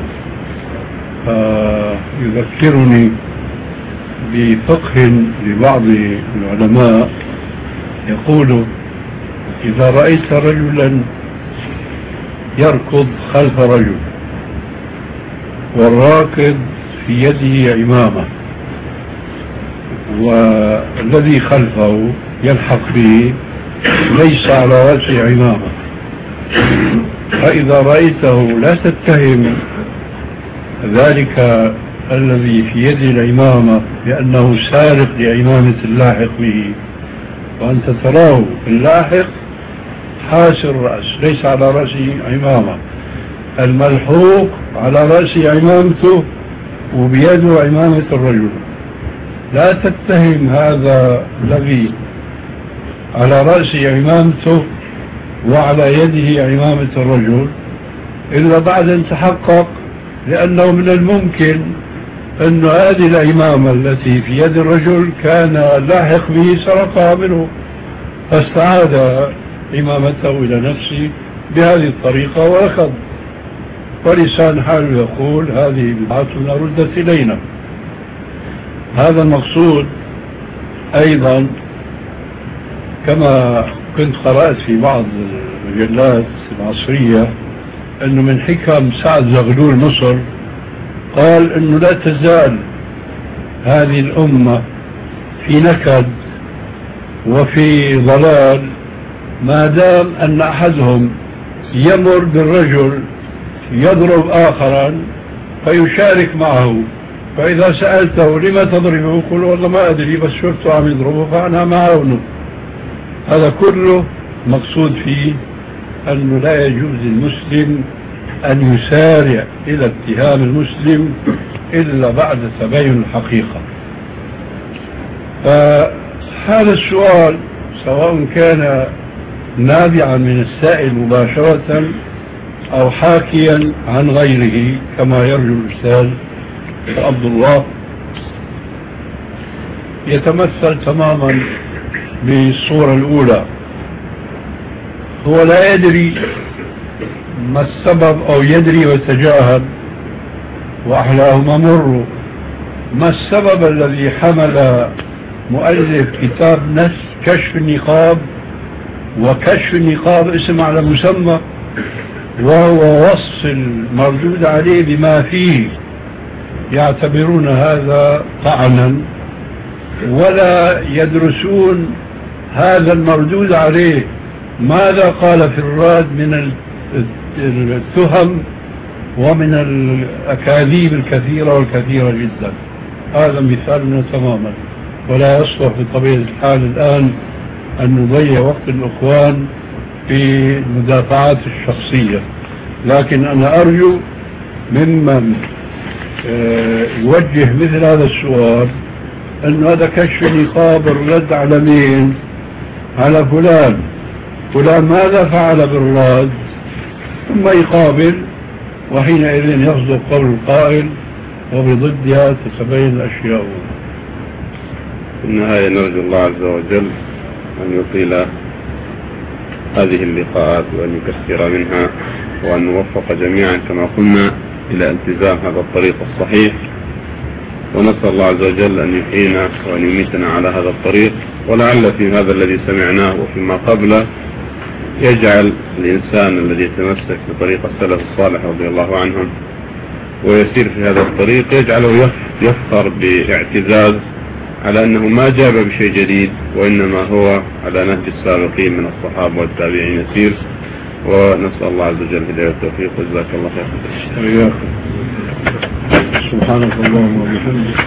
يذكرني بفقه لبعض العلماء يقول: إذا رأيت رجلا يركض خلف رجل والراكض في يده عمامة والذي خلفه يلحق به ليس على رأسه عمامة، فإذا رأيته لا تتهم ذلك الذي في يد العمامة بأنه سارق لعمامة اللاحق به، وأنت تراه اللاحق حاسر الرأس ليس على رأسه عمامة، الملحوق على رأسه عمامته وبيده عمامة الرجل. لا تتهم هذا الذي على رأسه عمامته وعلى يده عمامة الرجل إلا بعد أن تحقق، لأنه من الممكن أن هذه العمامة التي في يد الرجل كان لاحق به سرقها منه فاستعاد عمامته إلى نفسه بهذه الطريقة وركض، ولسان حاله يقول هذه بدعتنا ردت إلينا. هذا المقصود. أيضا كما كنت قرأت في بعض المجلات العصرية أنه من حكم سعد زغلول مصر قال أنه لا تزال هذه الأمة في نكد وفي ضلال ما دام أن أحدهم يمر بالرجل يضرب آخرا فيشارك معه، فإذا سألته لما تضربه يقول والله ما أدري بس شفته عم يضربه فأنا معاونه. هذا كله مقصود فيه أنه لا يجوز للمسلم أن يسارع إلى اتهام المسلم إلا بعد تبين الحقيقة. فهذا السؤال سواء كان نابعا من السائل مباشرة أو حاكيا عن غيره كما يرجو الأستاذ عبد الله، يتمثل تماما بالصورة الأولى. هو لا يدري ما السبب أو يدري ويتجاهل، وأحلاهما مر. ما السبب الذي حمل مؤلف كتاب كشف النقاب، وكشف النقاب اسم على مسمى، وهو وصف المردود عليه بما فيه، يعتبرون هذا طعنا ولا يدرسون هذا المردود عليه ماذا قال في الراد من التهم ومن الأكاذيب الكثيرة والكثيرة جدا. هذا مثالنا تماما، ولا يصلح بطبيعة الحال الآن أن نضيع وقت الإخوان في المدافعات الشخصية. لكن أنا أرجو ممن يوجه مثل هذا السؤال أن هذا كشف نقاب الرد على مين؟ على فلان ماذا فعل بالرد، ثم يقابل، وحينئذ يصدق قول القائل وبضدها تتبين الأشياء. في النهاية نرجو الله عز وجل أن يطيل هذه اللقاءات وأن يكثر منها، وأن نوفق جميعا كما قلنا إلى التزام هذا الطريق الصحيح، ونسأل الله عز وجل أن يحيينا وأن يميتنا على هذا الطريق. ولعل في هذا الذي سمعناه وفيما قبله يجعل الإنسان الذي يتمسك بطريق السلف الصالح رضي الله عنهم ويسير في هذا الطريق يجعله يفخر باعتزاز على أنه ما جاب بشيء جديد، وإنما هو على نهج السابقين من الصحابة والتابعين يسير. ونسأل الله عز وجل هداية التوفيق، وجزاك الله خير. سبحانك اللهم وبحمدك،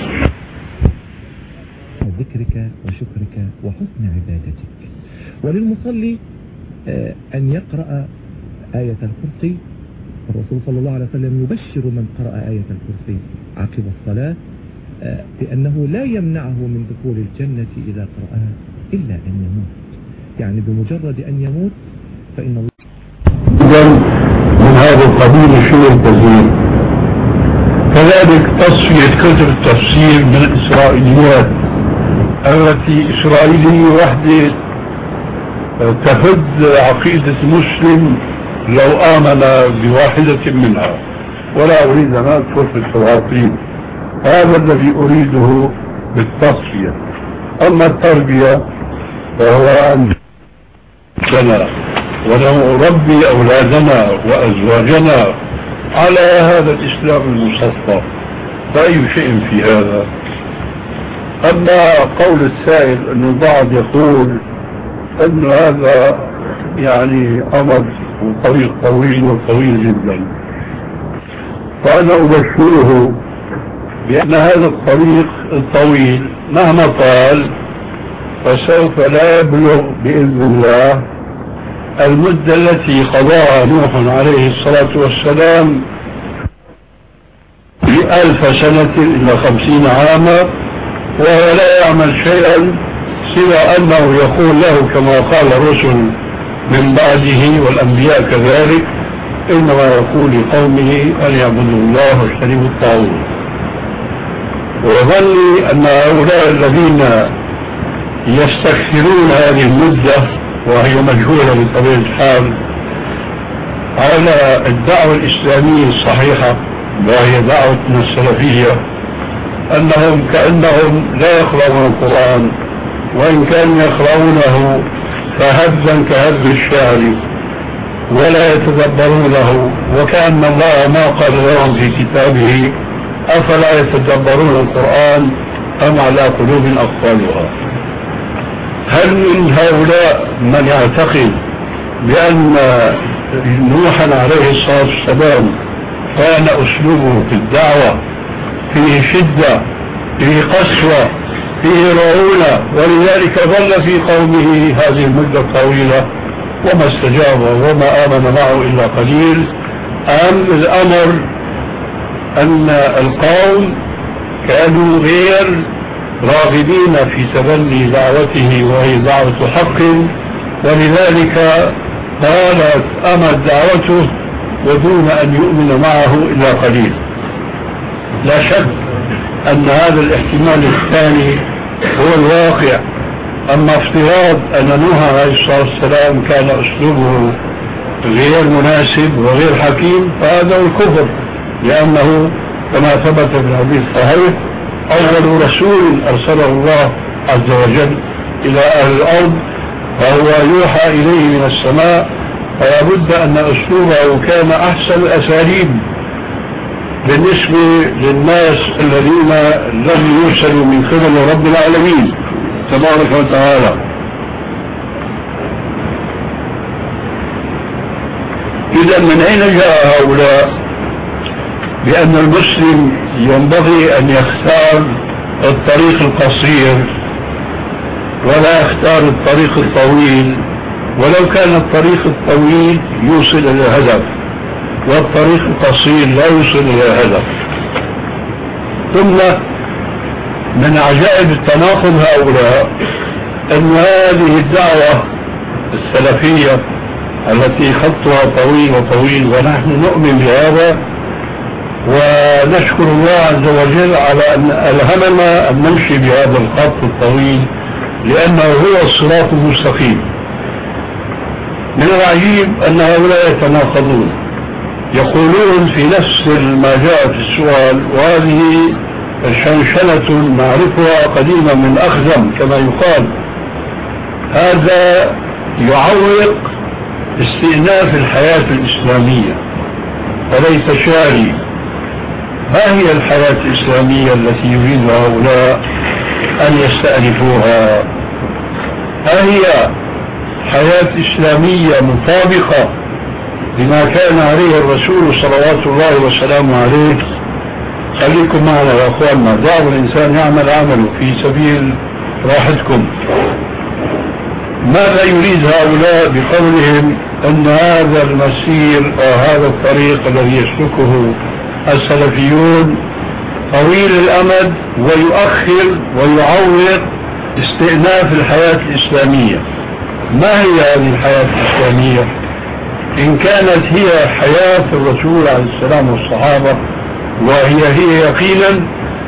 ذكرك وشكرك وحسن عبادتك. وللمصلي أن يقرأ آية الكرسي. الرسول صلى الله عليه وسلم يبشر من قرأ آية الكرسي عقب الصلاة بأنه لا يمنعه من دخول الجنة إذا قرأها إلا أن يموت، يعني بمجرد أن يموت فإن الله من هذا القبيل شيء التزيين. كذلك تصفية كتب التفسير من الإسرائيليات التي إسرائيلية وحدة تهد عقيدة المسلم لو آمن بواحدة منها، ولا أريد أن أدخل في التفاصيل. هذا الذي أريده بالتصفية. أما التربية فهو أن ونربي أولادنا وأزواجنا على هذا الإسلام المصفى، فأي شيء في هذا. أما قول السائل أن البعض يقول أن هذا يعني أمر وطريق طويل وطويل جدا، فأنا أبشره بأن هذا الطريق الطويل مهما طال فسوف لا يبلغ بإذن الله المدة التي قضاها نوح عليه الصلاة والسلام ب1000 سنة إلى 50 عاما، وهو لا يعمل شيئا سوى أنه يقول له كما قال الرسل من بعده والأنبياء كذلك، إنما يقول لقومه أن يعبدوا الله واجتنبوا الطاغوت. وظني أن هؤلاء الذين يستكثرون هذه المدة وهي مجهولة بطبيعة الحال على الدعوة الإسلامية الصحيحة وهي دعوتنا السلفية أنهم كأنهم لا يقرؤون القرآن، وإن كانوا يقرؤونه فهبا كهب الشعر ولا يتدبرونه، وكأن الله ما قال لهم في كتابه أفلا يتدبرون القرآن أم على قلوب أقفالها. هل من هؤلاء من يعتقد بأن نوحا عليه الصلاة والسلام كان أسلوبه في الدعوة فيه شدة، فيه قسوة، فيه رعونة، ولذلك ظل في قومه هذه المدة الطويلة وما استجاب وما آمن معه إلا قليل؟ أم الأمر أن القوم كانوا غير راغبين في تبني دعوته وهي دعوة حق، ولذلك طالت أمد دعوته ودون أن يؤمن معه إلا قليل؟ لا شك أن هذا الاحتمال الثاني هو الواقع. أما افتراض أن نوح عليه الصلاة والسلام كان أسلوبه غير مناسب وغير حكيم فهذا هو الكفر، لأنه كما ثبت في الحديث الصحيح أول رسول أرسله الله عز وجل إلى أهل الأرض وهو يوحى إليه من السماء، فلا بد أن أسلوبه كان أحسن الأساليب بالنسبة للناس الذين لم يرسلوا من قبل رب العالمين تبارك وتعالى. إذا من أين جاء هؤلاء بأن المسلم ينبغي أن يختار الطريق القصير ولا يختار الطريق الطويل، ولو كان الطريق الطويل يوصل إلى الهدف والطريق القصير لا يوصل إلى الهدف؟ ثم من عجائب التناقض هؤلاء أن هذه الدعوة السلفية التي خطها طويل وطويل ونحن نؤمن بهذا ونشكر الله عز وجل على أن ألهمنا أن نمشي بهذا الخط الطويل لأنه هو الصراط المستقيم. من العجيب أن هؤلاء يتناقضون، يقولون في نفس ما جاء في السؤال، وهذه شنشنة نعرفها قديما من أخزم كما يقال، هذا يعوق استئناف الحياة الإسلامية وليس شاري. ما هي الحياة الإسلامية التي يريد هؤلاء أن يستأنفوها؟ هي حياة إسلامية مطابقة لما كان عليه الرسول صلوات الله وسلامه عليه. خليكم معنا يا أخواننا، دعوا الإنسان يعمل عمله في سبيل راحتكم. ماذا يريد هؤلاء بقولهم أن هذا المسير أو هذا الطريق الذي يسلكه السلفيون طويل الأمد ويؤخر ويعوق استئناف الحياة الإسلامية؟ ما هي هذه الحياة الإسلامية إن كانت هي حياة الرسول عليه السلام والصحابة وهي يقينا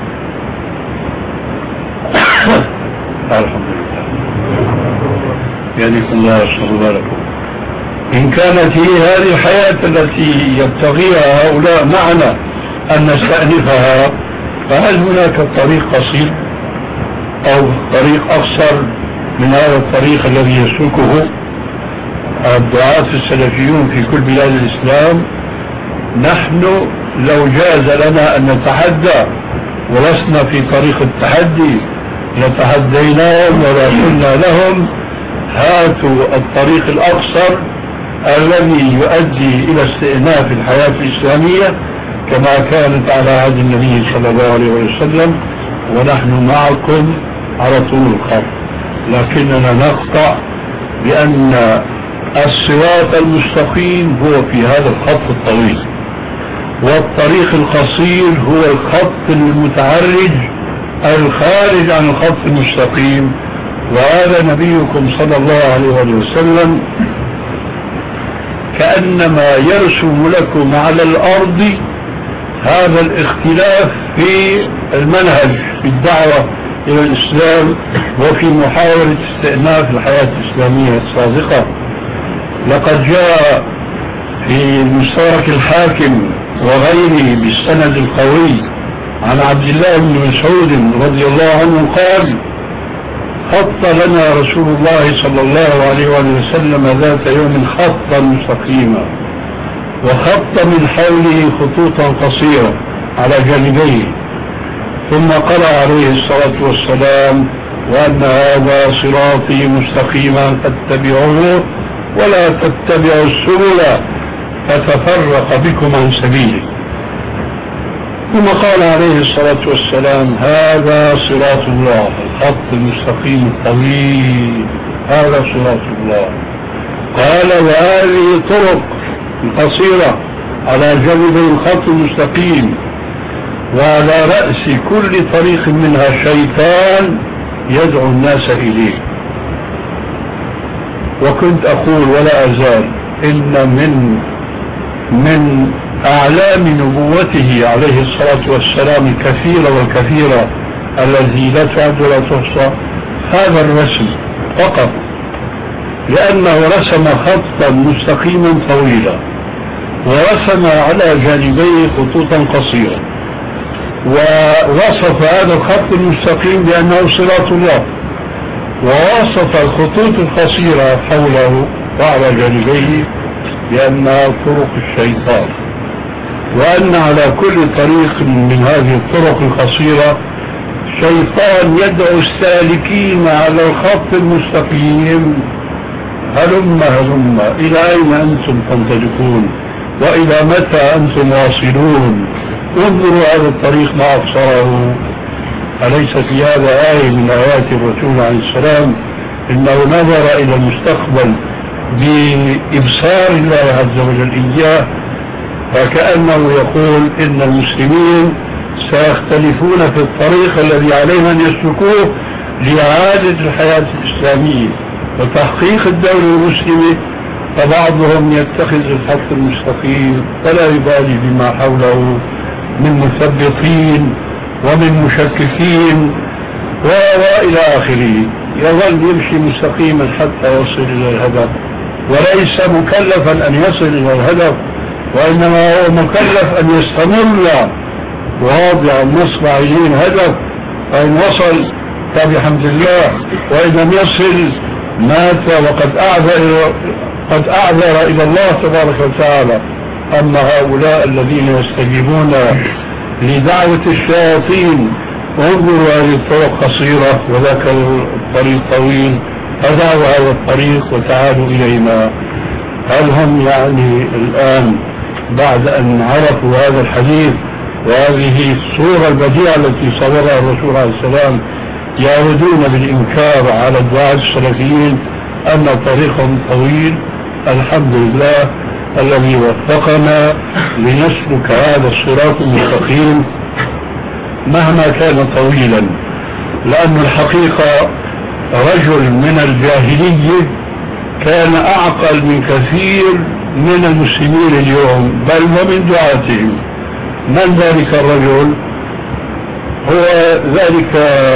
الحمد لله يديكم الله يصلح لكم. إن كانت هي هذه الحياة التي يبتغيها هؤلاء معنا أن نستأنفها، فهل هناك طريق قصير أو طريق أقصر من هذا الطريق الذي يسلكه الدعاة السلفيون في كل بلاد الإسلام؟ نحن لو جاز لنا أن نتحدى ولسنا في طريق التحدي لتحديناهم ولا قلنا لهم هاتوا الطريق الأقصر الذي يؤدي إلى استئناف الحياة الإسلامية كما كانت على عهد النبي صلى الله عليه وسلم، ونحن معكم على طول الخط. لكننا نقطع بأن الصراط المستقيم هو في هذا الخط الطويل، والطريق القصير هو الخط المتعرج الخارج عن الخط المستقيم. وهذا نبيكم صلى الله عليه وسلم كأنما يرسم لكم على الأرض هذا الاختلاف في المنهج في الدعوة إلى الإسلام وفي محاولة استئناف الحياة الإسلامية الصادقة. لقد جاء في مستدرك الحاكم وغيره بالسند القوي عن عبد الله بن مسعود رضي الله عنه قال: خط لنا رسول الله صلى الله عليه وسلم ذات يوم خطا مستقيما، وخط من حوله خطوطا قصيرة على جانبيه، ثم قرأ عليه الصلاة والسلام: وأن هذا صراطي مستقيما فاتبعوه ولا تتبعوا السبل فتفرق بكم عن سبيله. ثم قال عليه الصلاة والسلام: هذا صراط الله، الخط المستقيم الطويل، هذا صراط الله. قال: وهذه طرق قصيرة على جانبي الخط المستقيم، وعلى رأس كل طريق منها شيطان يدعو الناس إليه. وكنت أقول ولا أزال إن من أعلام نبوته عليه الصلاة والسلام الكثيرة والكثيرة الذي لا تعد ولا تحصى هذا الرسم فقط، لأنه رسم خطا مستقيما طويلا، ورسم على جانبيه خطوطا قصيرة، ووصف هذا الخط المستقيم بأنه صراط الله، ووصف الخطوط القصيرة حوله وعلى جانبيه بأنها طرق الشيطان، وأن على كل طريق من هذه الطرق القصيرة شيطان يدعو السالكين على الخط المستقيم: هلم إلى أين أنتم تنطلقون، وإلى متى أنتم واصلون، انظروا هذا الطريق ما أبصره. أليس في هذا آية من آيات الرسول عليه السلام؟ إنه نظر إلى المستقبل بإبصار الله عز وجل إياه، فكأنه يقول إن المسلمين سيختلفون في الطريق الذي عليهم أن يسلكوه لإعادة الحياة الإسلامية وتحقيق الدولة المسلمة، فبعضهم يتخذ الخط المستقيم فلا يبالي بما حوله من مثبطين ومن مشككين وإلى آخره، يظل يمشي مستقيما حتى يصل إلى الهدف، وليس مكلفا أن يصل إلى الهدف، وإنما هو مكلف أن يستمر واضعا نصب عينين الهدف، فإن وصل فبحمد الله، وإن لم يصل مات وقد أعذر إلى الله تبارك وتعالى. أما هؤلاء الذين يستجيبون لدعوة الشياطين: انظروا هذه الطرق قصيرة وذاك الطريق طويل، فدعوا هذا الطريق وتعالوا إلينا. هل هم يعني الآن بعد أن عرفوا هذا الحديث وهذه الصورة البديعة التي صورها الرسول عليه السلام يعودون بالإنكار على الدعاة السلفيين أن طريقهم طويل؟ الحمد لله الذي وفقنا لنسلك هذا الصراط المستقيم مهما كان طويلا، لأن الحقيقة رجل من الجاهلية كان أعقل من كثير من المسلمين اليوم بل ومن دعاتهم. من ذلك الرجل؟ هو ذلك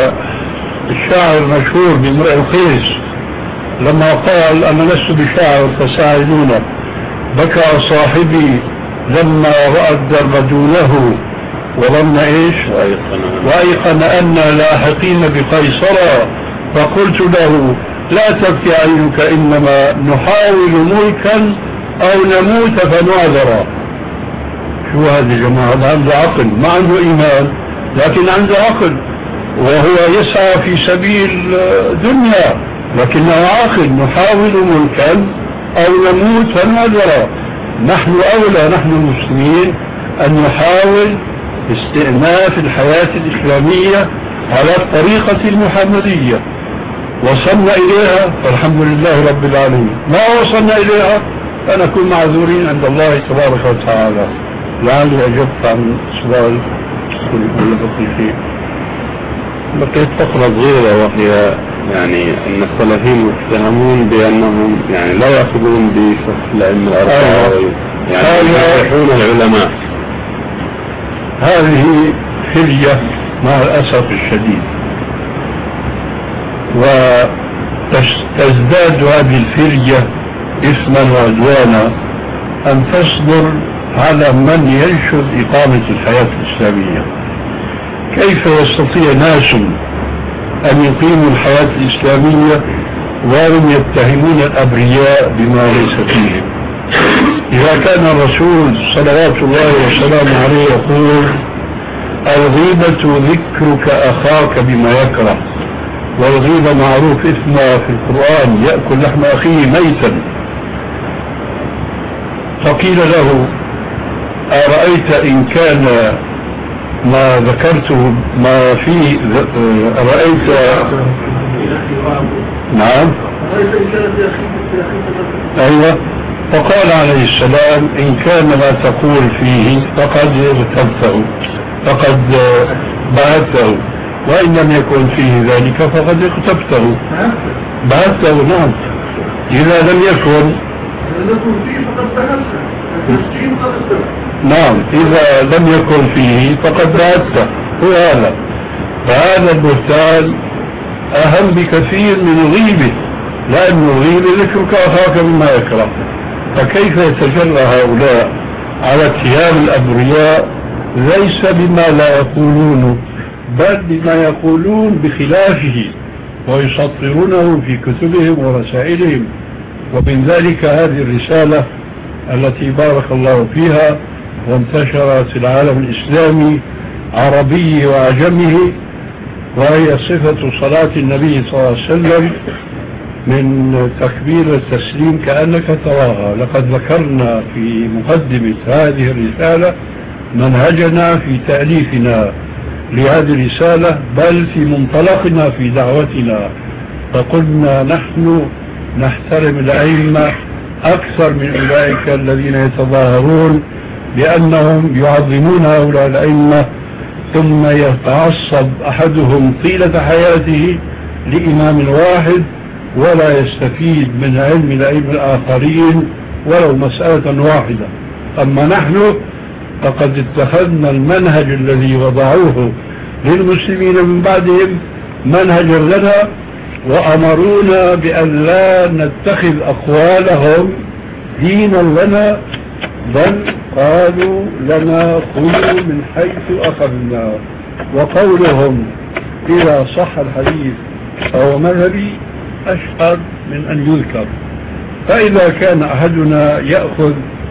الشاعر المشهور بامرئ القيس لما قال: أنا لست بشاعر فساعدونا، بكى صاحبي لما رأى الدرب دونه وظن إيش؟ وأيقن أن لاحقين بقيصر، فقلت له: لا تبكي عينك، إنما نحاول ملكا أو نموت فنعذر. شو هذا يا جماعة؟ هذا عنده عقل، ما عنده إيمان لكن عنده عقل، وهو يسعى في سبيل دنيا لكنه عاقل. نحاول ملكا أو نموت فنعذر. نحن أولى، نحن المسلمين، أن نحاول استئناف الحياة الإسلامية على الطريقة المحمدية. وصلنا إليها فالحمد لله رب العالمين، ما وصلنا إليها فنكون معذورين عند الله تبارك وتعالى. لعلي أجبت عن سؤال كل شيء. بقيت فقرة صغيرة، وهي يعني أن السلفيين يتهمون بأنهم يعني لا يأخذون بشرح الأئمة الأربعة، يعني يصححون العلماء. هذه حلية مع الأسف الشديد، وتزداد هذه الفرية إثما وعدوانا أن تصدر على من ينشد إقامة الحياة الإسلامية. كيف يستطيع ناس أن يقيموا الحياة الإسلامية وهم يتهمون الأبرياء بما ليس فيهم؟ إذا كان الرسول صلوات الله وسلامه عليه يقول الغيبة ذكرك أخاك بما يكره، والغيبة معروف اسمها في القرآن يأكل لحم أخيه ميتا. فقيل له أرأيت إن كان ما ذكرته ما فيه رأيت؟ نعم أيوة. فقال عليه السلام إن كان ما تقول فيه فقد اغتبته فقد بعثته، وإن لم يكن فيه ذلك فقد اغتبته بعثته. نعم إذا لم يكن فيه فقد بعثته. نعم إذا لم يكن فيه فقد بعثته. هو هذا. فهذا البهتان أهم بكثير من الغيبة، لأن الغيبة ذكرك أخاك بما يكره. فكيف يتجرى هؤلاء على اتهام الأبرياء ليس بما لا يقولونه بل بما يقولون بخلافه ويسطرونه في كتبهم ورسائلهم. ومن ذلك هذه الرسالة التي بارك الله فيها وانتشرت في العالم الإسلامي عربي وعجمه، وهي صفة صلاة النبي صلى الله عليه وسلم من تكبير التسليم كأنك تراها. لقد ذكرنا في مقدمة هذه الرسالة منهجنا في تأليفنا لهذه الرسالة، بل في منطلقنا في دعوتنا. فقلنا نحن نحترم الأئمة أكثر من أولئك الذين يتظاهرون بأنهم يعظمون هؤلاء الأئمة، ثم يتعصب أحدهم طيلة حياته لإمام واحد ولا يستفيد من علم الأئمة الآخرين ولو مسألة واحدة. أما نحن فقد اتخذنا المنهج الذي وضعوه للمسلمين من بعدهم منهجا لنا، وأمرونا بأن لا نتخذ أقوالهم دينا لنا، بل قالوا لنا خذوا من حيث أخذنا. وقولهم إذا صح الحديث فهو مذهبي أشهر من أن يذكر. فإذا كان أحدنا يأخذ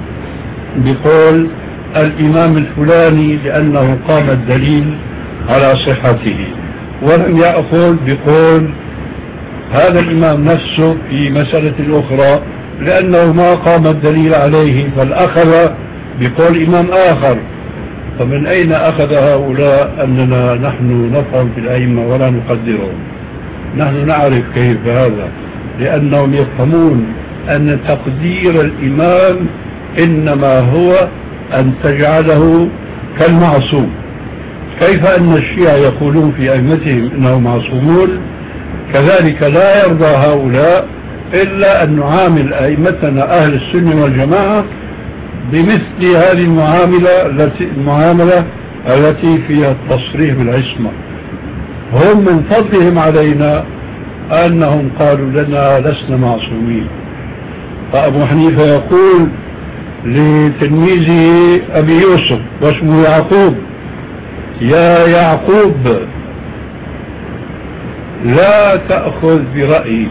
بقول الإمام الفلاني لأنه قام الدليل على صحته، ولم يأخذ بقول هذا الإمام نفسه في مسألة أخرى لأنه ما قام الدليل عليه، بل أخذ بقول إمام آخر، فمن أين أخذ هؤلاء أننا نحن نفهم في الأئمة ولا نقدرهم؟ نحن نعرف كيف هذا، لأنهم يفهمون أن تقدير الإمام إنما هو أن تجعله كالمعصوم. كيف أن الشيعة يقولون في أئمتهم إنهم معصومون، كذلك لا يرضى هؤلاء إلا أن نعامل أئمتنا أهل السنة والجماعة بمثل هذه المعاملة التي فيها التصريح بالعصمة. هم من فضلهم علينا أنهم قالوا لنا لسنا معصومين. فأبو حنيفة يقول لتلميذه أبي يوسف واسمه يعقوب: يا يعقوب لا تأخذ برأيي،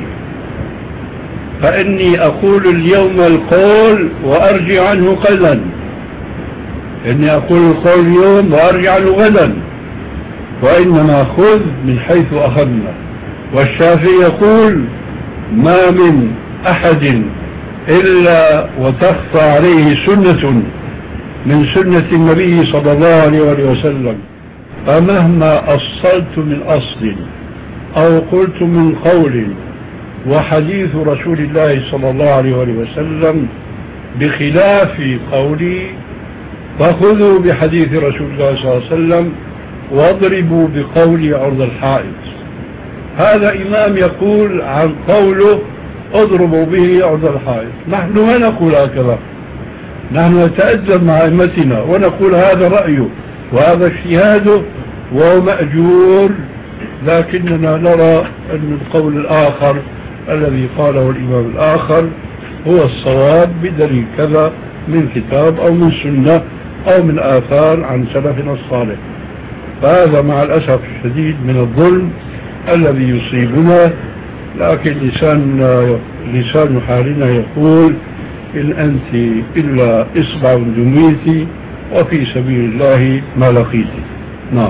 فإني أقول اليوم القول وأرجع عنه غدا. إني أقول القول اليوم وأرجع عنه غدا، وإنما خذ من حيث أخذنا. والشافعي يقول: ما من أحد إلا وتخفى عليه سنة من سنة النبي صلى الله عليه وسلم، فمهما أصلت من أصل أو قلت من قول وحديث رسول الله صلى الله عليه وسلم بخلاف قولي فخذوا بحديث رسول الله صلى الله عليه وسلم واضربوا بقولي عرض الحائط. هذا إمام يقول عن قوله اضربوا به عرض الحائط. نحن ما نقول هكذا، نحن نتأدب مع أئمتنا ونقول هذا رأيه وهذا اجتهاده وهو مأجور، لكننا نرى أن القول الآخر الذي قاله الإمام الآخر هو الصواب بدليل كذا من كتاب أو من سنة أو من آثار عن سلفنا الصالح. فهذا مع الأسف الشديد من الظلم الذي يصيبنا، لكن لسان حالنا يقول إن أنت إلا إصبع دميتي وفي سبيل الله ما لقيتي. نعم.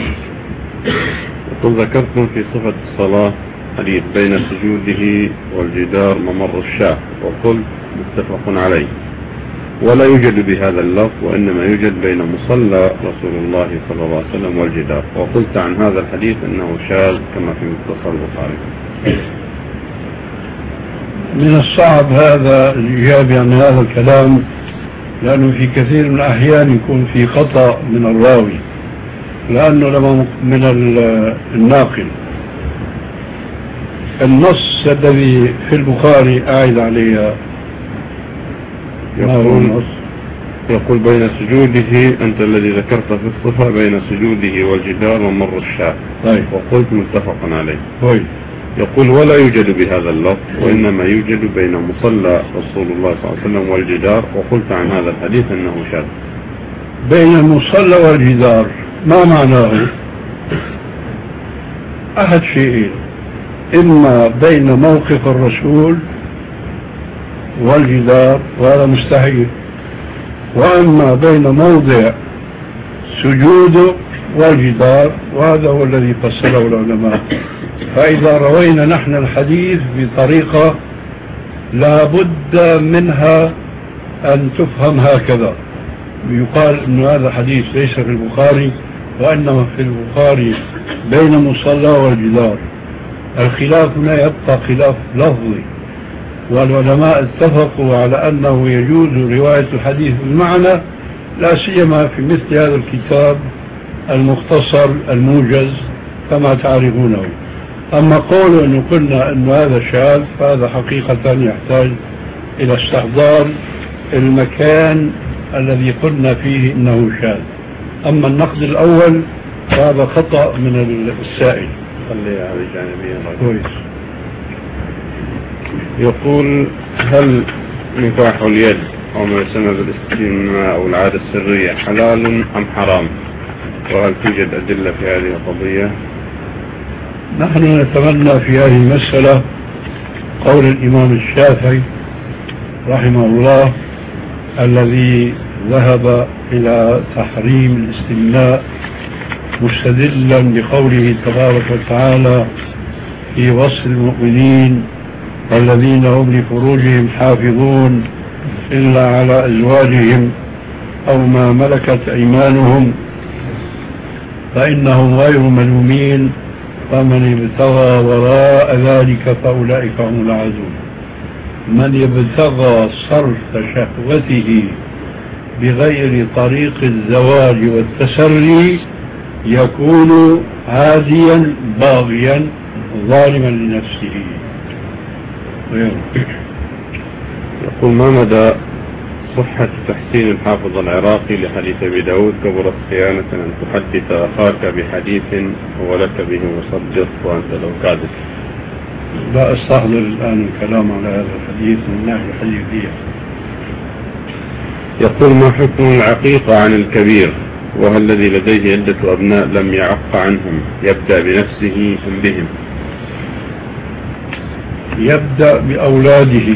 يقول ذكرتم في صفة الصلاة حديث بين سجوده والجدار ممر الشاة، وقلت متفق عليه ولا يوجد بهذا اللفظ، وإنما يوجد بين مصلى رسول الله صلى الله عليه وسلم والجدار، وقلت عن هذا الحديث أنه شاذ كما في مختصر البخاري. من الصعب هذا الإجابة عن هذا الكلام، لأنه في كثير من الأحيان يكون في خطأ من الراوي، لأنه لما من الناقل النص الذي في البخاري أعد عليها يقول بين سجوده، أنت الذي ذكرت في الصفة بين سجوده والجدار ومر الشاة. طيب. وقلت متفق عليه. طيب. يقول ولا يوجد بهذا اللفظ، وإنما يوجد بين مصلى رسول الله صلى الله عليه وسلم والجدار، وقلت عن هذا الحديث أنه شاذ. بين المصلى والجدار ما معناه؟ أحد شيئين، إما بين موقف الرسول والجدار وهذا مستحيل، وأما بين موضع سجوده والجدار وهذا هو الذي فسره العلماء. فإذا روينا نحن الحديث بطريقة لا بد منها أن تفهم هكذا، يقال أن هذا حديث ليس في البخاري وإنما في البخاري بين مصلى والجدار. الخلاف هنا يبقى خلاف لفظي، والعلماء اتفقوا على أنه يجوز رواية الحديث بالمعنى، لا سيما في مثل هذا الكتاب المختصر الموجز كما تعرفونه. أما قولوا أنه قلنا أن هذا شاذ فهذا حقيقة يحتاج إلى استحضار المكان الذي قلنا فيه إنه شاذ. أما النقد الأول فهذا خطأ من السائل. خلي على جانبيا. كويس. يقول هل نكاح اليد أو ما يسمى بالاستماع أو العادة السرية حلال أم حرام؟ وهل توجد أدلة في هذه القضية؟ نحن نتمنى في هذه المسألة قول الإمام الشافعي رحمه الله الذي ذهب إلى تحريم الاستمناء مستدلا بقوله تبارك وتعالى في وصف المؤمنين الذين هم لفروجهم حافظون إلا على أزواجهم أو ما ملكت أيمانهم فإنهم غير ملومين فمن ابتغى وراء ذلك فأولئك هم العادون. من يبتغى صرف شهوته بغير طريق الزواج والتسري يكون عاديا باغيا ظالما لنفسه. يقول ما مدى صحة تحسين الحافظ العراقي لحديث أبي داود كبرت خيانة أن تحدث أخاك بحديث هو لك به مصدق وأنت لو كاذب؟ لا أستحضر الآن الكلام على هذا الحديث من ناحية الحديثية. يقول ما حكم العقيقة عن الكبير وهل الذي لديه عدة أبناء لم يعق عنهم يبدأ بنفسه أم بهم؟ يبدأ بأولاده،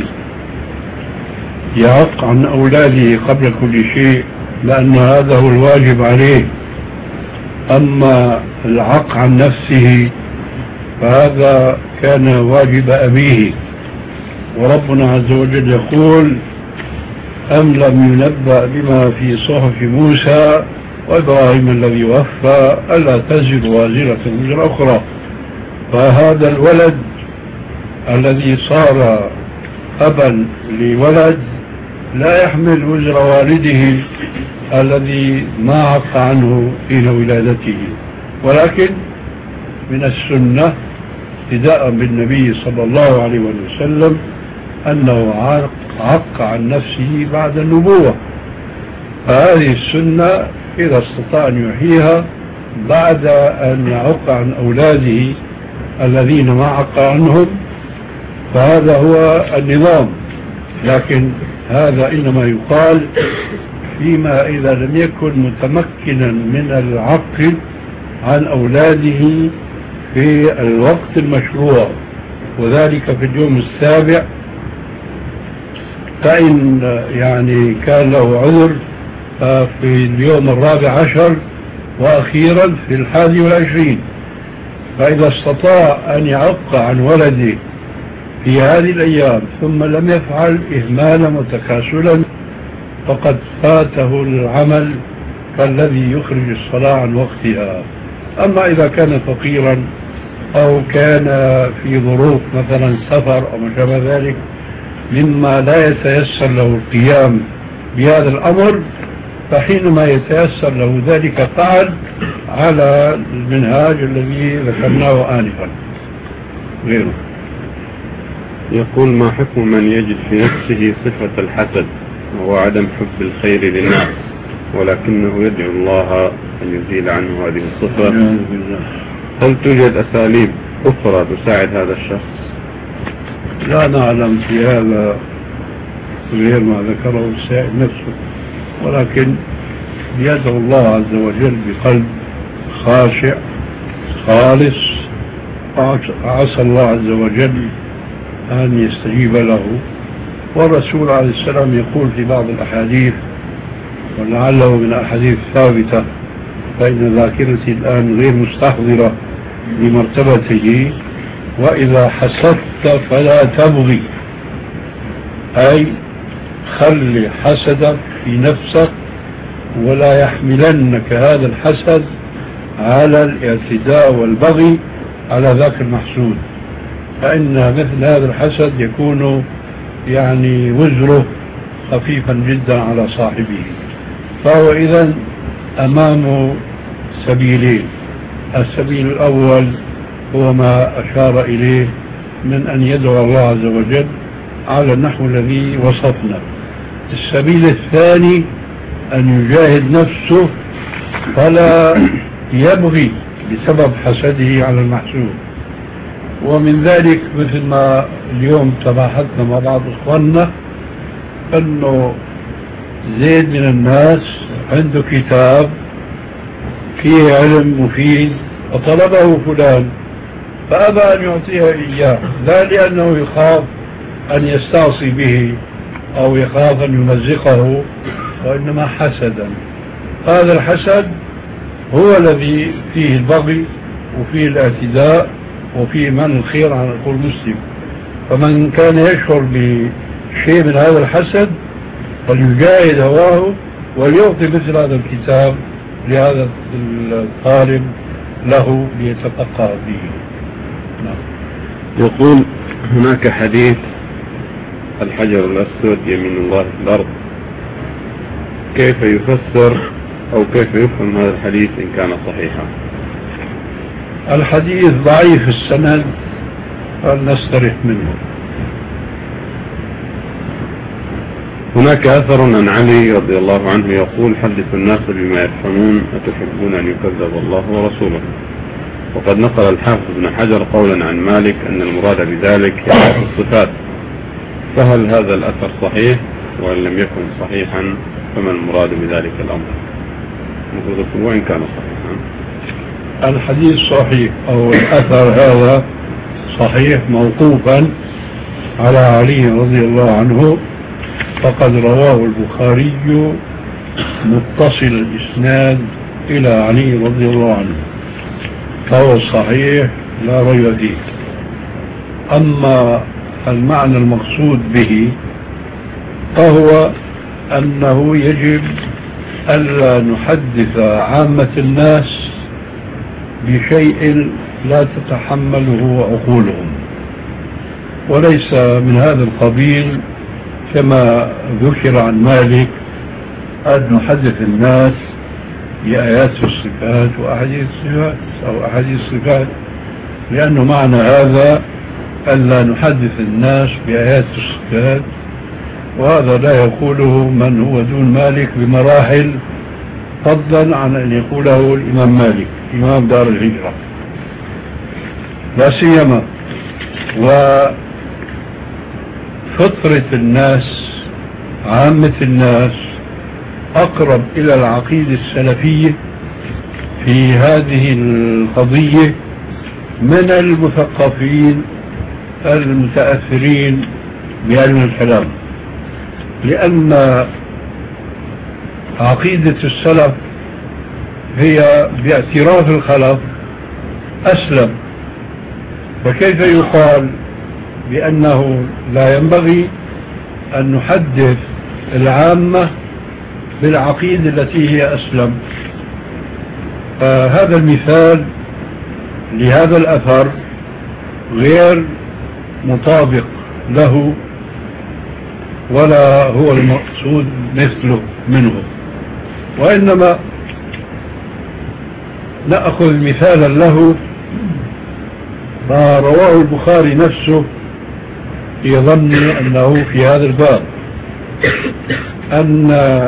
يعق عن أولاده قبل كل شيء لأن هذا هو الواجب عليه. أما العق عن نفسه فهذا كان واجب أبيه، وربنا عز وجل يقول أم لم ينبأ بما في صحف موسى وإبراهيم الذي وفى ألا تزر وازرة وزر أخرى. فهذا الولد الذي صار أبا لولد لا يحمل وزر والده الذي ما عق عنه حين ولادته، ولكن من السنة ابتداء بالنبي صلى الله عليه وسلم أنه عق عن نفسه بعد النبوة، فهذه السنة إذا استطاع أن يحييها بعد أن يعق عن أولاده الذين ما عق عنهم فهذا هو النظام. لكن هذا إنما يقال فيما إذا لم يكن متمكنا من العقل عن أولاده في الوقت المشروع، وذلك في اليوم السابع، فإن يعني كان له عذر في اليوم 14 وأخيرا في 21. فإذا استطاع أن يعق عن ولده في هذه الأيام ثم لم يفعل إهمالا وتكاسلا فقد فاته العمل كالذي يخرج الصلاة عن وقتها. أما إذا كان فقيرا أو كان في ظروف مثلا سفر أو ما شابه ذلك مما لا يتيسر له القيام بهذا الأمر، فحينما يتيسر له ذلك فعل على المنهاج الذي ذكرناه آنفا. غيره يقول: ما حكم من يجد في نفسه صفة الحسد وهو عدم حب الخير للناس ولكنه يدعو الله أن يزيل عنه هذه الصفة؟ هل توجد أساليب أخرى تساعد هذا الشخص؟ لا نعلم في هذا غير ما ذكره السائل نفسه، ولكن يدعو الله عز وجل بقلب خاشع خالص، عسى الله عز وجل أن يستجيب له. والرسول عليه السلام يقول في بعض الأحاديث، ولعله من أحاديث ثابتة، فإن ذاكرتي الآن غير مستحضرة لمرتبته: وإذا حسدت فلا تبغي، أي خلي حسدك في نفسك ولا يحملنك هذا الحسد على الاعتداء والبغي على ذاك المحسود، فإن مثل هذا الحسد يكون يعني وزره خفيفا جدا على صاحبه. فهو إذن أمامه سبيلين: السبيل الأول هو ما أشار إليه من أن يدعو الله عز وجل على النحو الذي وصفنا. السبيل الثاني أن يجاهد نفسه فلا يبغي بسبب حسده على المحسود. ومن ذلك مثل ما اليوم تباحثنا مع بعض إخواننا أنه زيد من الناس عنده كتاب فيه علم مفيد وطلبه فلان فأبى أن يعطيه إياه، لا لأنه يخاف أن يستعصي به أو يخاف أن يمزقه، وإنما حسدا. هذا الحسد هو الذي فيه البغي وفيه الاعتداء وفيه من الخير على كل مسلم. فمن كان يشعر بشيء من هذا الحسد فليجاهد هواه وليعطي مثل هذا الكتاب لهذا الطالب له ليتفقه به. يقول: هناك حديث الحجر الأسود يمين الله في الأرض، كيف يفسر أو كيف يفهم هذا الحديث إن كان صحيحا؟ الحديث ضعيف السند فلنسترح منه. هناك أثر عن علي رضي الله عنه يقول: حدث الناس بما يفهمون أتحبون أن يكذب الله ورسوله. وقد نقل الحافظ ابن حجر قولا عن مالك أن المراد بذلك هي الصفات، فهل هذا الأثر صحيح؟ وإن لم يكن صحيحا فما المراد بذلك الأمر؟ وإن كان صحيحا. الحديث صحيح أو الأثر هذا صحيح موقوفا على علي رضي الله عنه، فقد رواه البخاري متصل الإسناد إلى علي رضي الله عنه، فهو صحيح لا ريب فيه. أما المعنى المقصود به فهو أنه يجب ألا نحدث عامة الناس بشيء لا تتحمله عقولهم، وليس من هذا القبيل كما ذكر عن مالك أن نحدث الناس بآيات الصفات وأحاديث الصفات أو أحاديث الصفات، لأنه معنى هذا ألا نحدث الناس بآيات الصفات، وهذا لا يقوله من هو دون مالك بمراحل، فضلا عن أن يقوله الإمام مالك إمام دار الهجرة. لا سيما وفطرة الناس عامة الناس أقرب إلى العقيدة السلفية في هذه القضية من المثقفين المتأثرين بعلم الكلام، لأن عقيدة السلف هي باعتراف الخلف أسلم. فكيف يقال بأنه لا ينبغي أن نحدث العامة بالعقيدة التي هي أسلم؟ فهذا المثال لهذا الأثر غير مطابق له ولا هو المقصود مثله منه، وإنما نأخذ مثالا له ما رواه البخاري نفسه في ظني أنه في هذا الباب، أن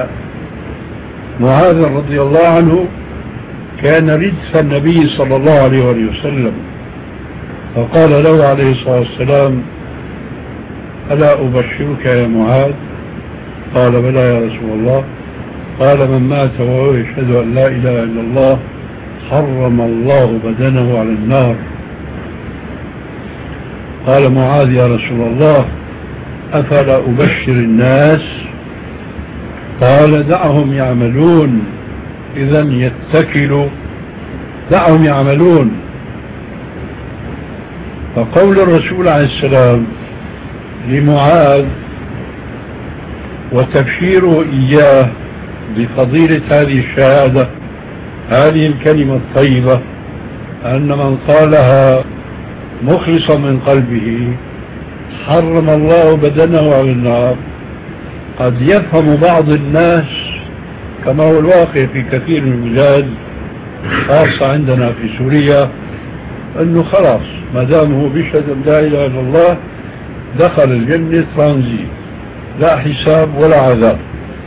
معاذ رضي الله عنه كان ردف النبي صلى الله عليه وسلم، فقال له عليه الصلاة والسلام: ألا أبشرك يا معاذ؟ قال: بلى يا رسول الله. قال: من مات وهو يشهد أن لا إله إلا الله حرم الله بدنه على النار. قال معاذ: يا رسول الله أفلا أبشر الناس؟ قال: دعهم يعملون، إذا يتكلوا، دعهم يعملون. فقول الرسول عليه السلام لمعاذ وتبشيره إياه بفضيلة هذه الشهادة، هذه الكلمة الطيبة، أن من قالها مخلصا من قلبه حرم الله بدنه على النار، قد يفهم بعض الناس كما هو الواقع في كثير من البلاد خاصة عندنا في سوريا، أنه خلاص ما دام هو بيشهد أن لا إله إلا الله دخل الجنة ترانزيت، لا حساب ولا عذاب.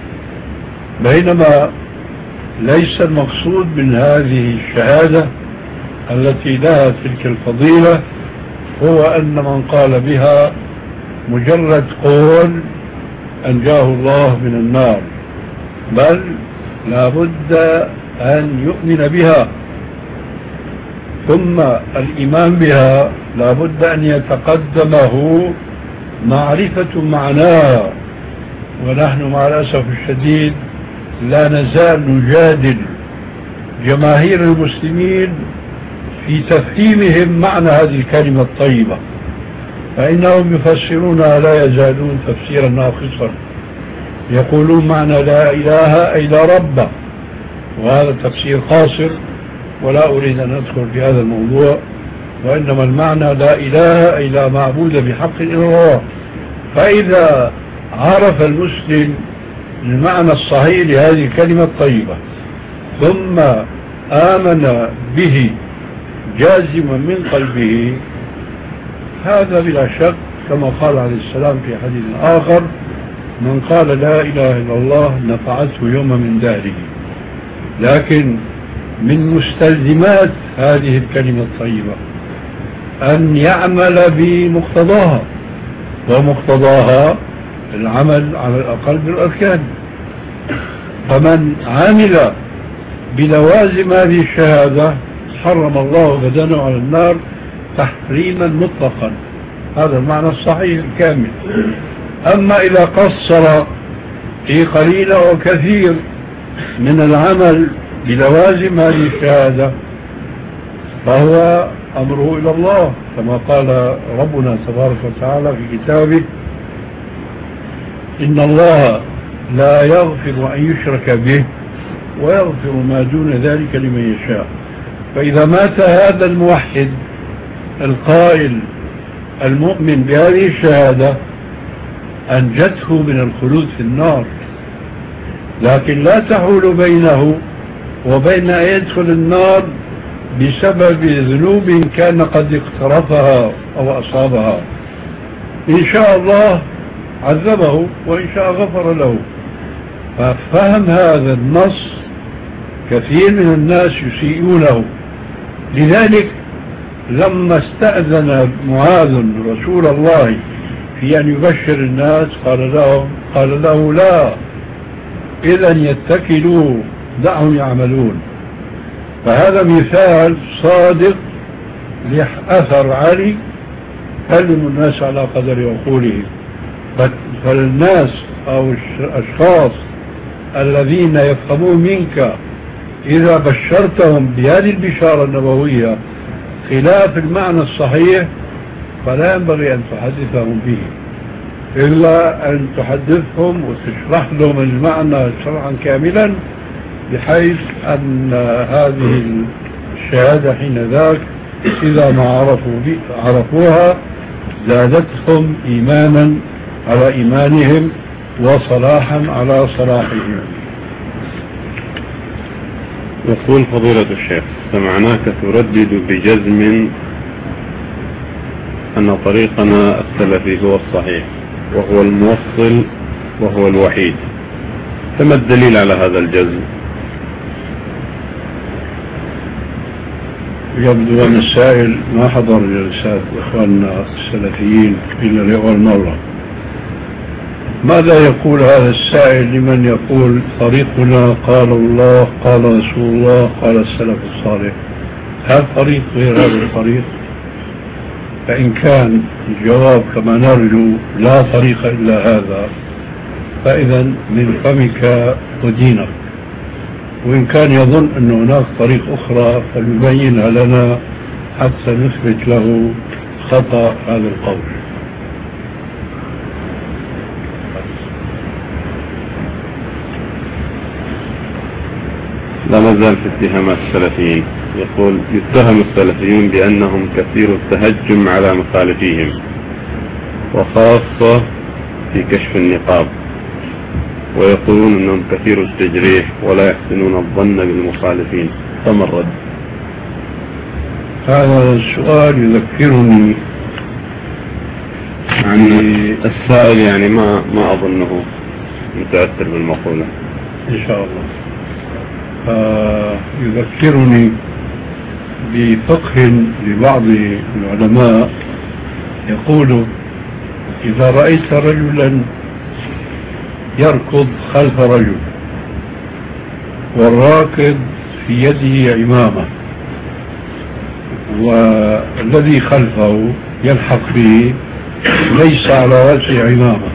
بينما ليس المقصود من هذه الشهادة التي لها تلك الفضيلة هو أن من قال بها مجرد قول أنجاه الله من النار، بل لا بد أن يؤمن بها، ثم الإيمان بها لا بد أن يتقدمه معرفة معناها. ونحن مع الأسف الشديد لا نزال نجادل جماهير المسلمين في تفهيمهم معنى هذه الكلمة الطيبة، فإنهم يفسرونها لا يزالون تفسيرا ناقصا، يقولون معنى لا إله أي لا رب، وهذا تفسير قاصر ولا أريد أن أدخل في هذا الموضوع، وإنما المعنى لا إله أي لا معبود بحق إلا الله. فإذا عرف المسلم المعنى الصحيح لهذه الكلمة الطيبة ثم آمن به جازما من قلبه، هذا بلا شك كما قال عليه السلام في حديث آخر: من قال لا إله إلا الله نفعته يوم من دهره. لكن من مستلزمات هذه الكلمة الطيبة أن يعمل بمقتضاها، ومقتضاها العمل على الأقل بالأركان. فمن عمل بلوازم هذه الشهادة حرم الله بدنه على النار تحريما مطلقا، هذا المعنى الصحيح الكامل. أما إذا قصر في قليل وكثير من العمل بلوازم هذه الشهادة فهو أمره إلى الله، كما قال ربنا تبارك وتعالى في كتابه: إن الله لا يغفر أن يشرك به ويغفر ما دون ذلك لمن يشاء. فإذا مات هذا الموحد القائل المؤمن بهذه الشهادة أنجته من الخلود في النار، لكن لا تحول بينه وبين أن يدخل النار بسبب ذنوب كان قد اقترفها أو أصابها. إن شاء الله عذبه وإن شاء غفر له. ففهم هذا النص كثير من الناس يسيئونه. لذلك لما استأذن معاذ رسول الله في أن يبشر الناس قال له لا، إذا يتكلوا دعهم يعملون. فهذا مثال صادق لأثر علي كلم الناس على قدر عقولهم. فالناس أو الأشخاص الذين يفهمون منك إذا بشرتهم بهذه البشارة النبوية خلاف المعنى الصحيح فلا ينبغي أن تحدثهم به، إلا أن تحدثهم وتشرح لهم المعنى شرحا كاملا، بحيث أن هذه الشهادة حين ذاك إذا ما عرفوها زادتهم إيمانا على إيمانهم وصلاحا على صلاحهم. يقول فضيلة الشيخ: سمعناك تردد بجزم أن طريقنا السلفي هو الصحيح وهو الموصل وهو الوحيد، فما الدليل على هذا الجزم؟ يبدو أن السائل ما حضر جلسات إخواننا السلفيين إلا لأول مرة. ماذا يقول هذا السائل لمن يقول طريقنا قال الله قال رسول الله قال السلف الصالح؟ هل طريق غير هذا الطريق؟ فإن كان الجواب كما نرجو لا طريق إلا هذا، فإذا من فمك ودينك. وإن كان يظن أن هناك طريق أخرى فليبينها لنا حتى نثبت له خطأ هذا القول. لا مازال في اتهامات السلفيين. يقول: يتهم السلفيون بأنهم كثير التهجم على مخالفيهم، وخاصة في كشف النقاب، ويقولون أنهم كثير التجريح ولا يحسنون الظن بالمخالفين، فما الرد؟ هذا السؤال يذكرني عن السائل، يعني ما أظنه متأثر بالمقولة إن شاء الله. يذكرني بفقه لبعض العلماء يقول: إذا رأيت رجلا يركض خلف رجل والراكض في يده عمامة والذي خلفه يلحق به ليس على رأسه عمامة،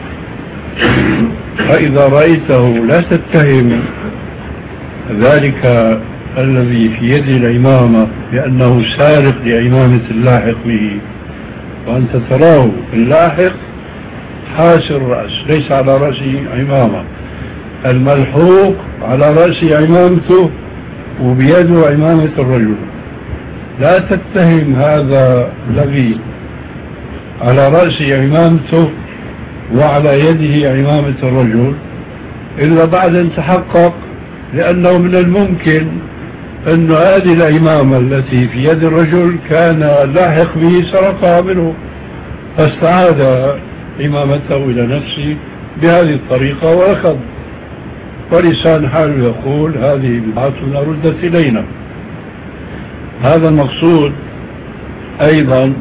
فإذا رأيته لا تتهم ذلك الذي في يده العمامة بأنه سارق لعمامة اللاحق به، وأنت تراه اللاحق حاسر الرأس ليس على رأسه عمامة، الملحوق على رأسه عمامته وبيده عمامة الرجل. لا تتهم هذا الذي على رأسه عمامته وعلى يده عمامة الرجل إلا بعد أن تحقق، لأنه من الممكن أن هذه العمامة التي في يد الرجل كان لاحق به سرقها منه فاستعاد عمامته إلى نفسه بهذه الطريقة وركض، ولسان حاله يقول: هذه بضاعتنا ردت إلينا. هذا المقصود. أيضا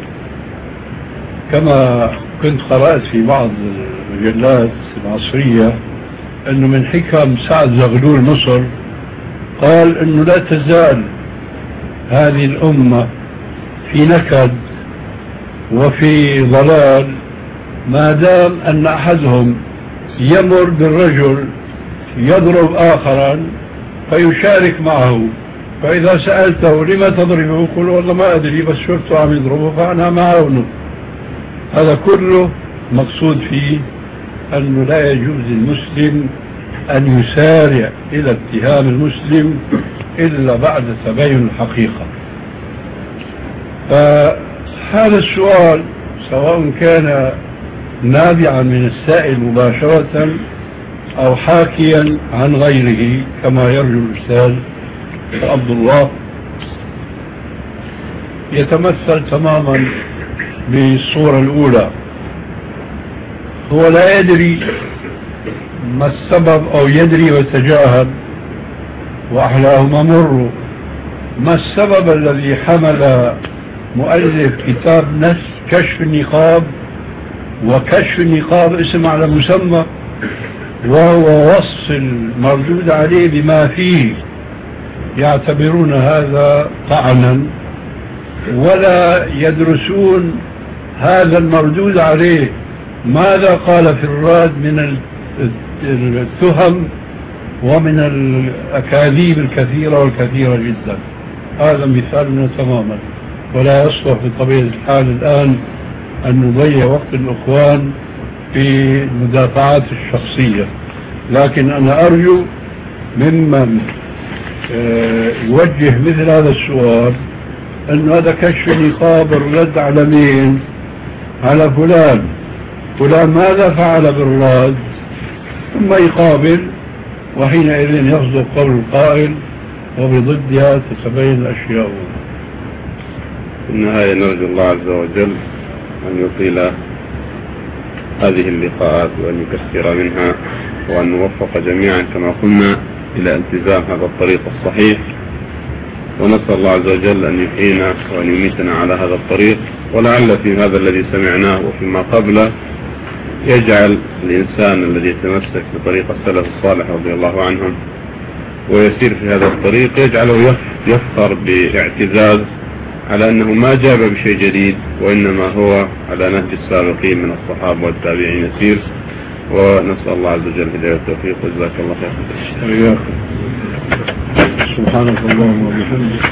كما كنت قرأت في بعض المجلات العصرية أنه من حكم سعد زغلول مصر قال أنه لا تزال هذه الأمة في نكد وفي ضلال ما دام أن أحدهم يمر بالرجل يضرب آخرا فيشارك معه، فإذا سألته لما تضربه يقول: والله ما أدري بس شفته عم يضربه فأنا معاونه. هذا كله مقصود فيه أنه لا يجوز للمسلم أن يسارع إلى اتهام المسلم إلا بعد تبين الحقيقة. فهذا السؤال سواء كان نابعا من السائل مباشرة أو حاكيا عن غيره كما يرجو الأستاذ عبد الله، يتمثل تماما بالصورة الأولى. هو لا يدري ما السبب أو يدري ويتجاهل، وأحلاهما مر. ما السبب الذي حمل مؤلف كتاب كشف النقاب وكشف النقاب اسم على مسمى، وهو وصف المردود عليه بما فيه، يعتبرون هذا طعنا ولا يدرسون هذا المردود عليه ماذا قال في الراد من التهم ومن الأكاذيب الكثيرة والكثيرة جدا. هذا مثالنا تماما، ولا يصلح بطبيعة الحال الآن أن نضيع وقت الإخوان في المدافعات الشخصية، لكن أنا أرجو ممن يوجه مثل هذا السؤال أن هذا كشف نقاب الرد على مين؟ على فلان ماذا فعل بالرد، ثم يقابل، وحينئذ يصدق قول القائل وبضدها تتبين الأشياء. في النهاية نرجو الله عز وجل أن يطيل هذه اللقاءات وأن يكثر منها، وأن نوفق جميعا كما قلنا إلى التزام هذا الطريق الصحيح، ونسأل الله عز وجل أن يحيينا وأن يميتنا على هذا الطريق، ولعل في هذا الذي سمعناه وفيما قبله يجعل الإنسان الذي يتمسك بطريق السلف الصالح رضي الله عنهم ويسير في هذا الطريق يجعله يفخر باعتزاز على أنه ما جاب بشيء جديد، وإنما هو على نهج السابقين من الصحابة والتابعين يسير. ونسأل الله عز وجل هداية التوفيق، وجزاك الله خير. سبحانك اللهم وبحمدك،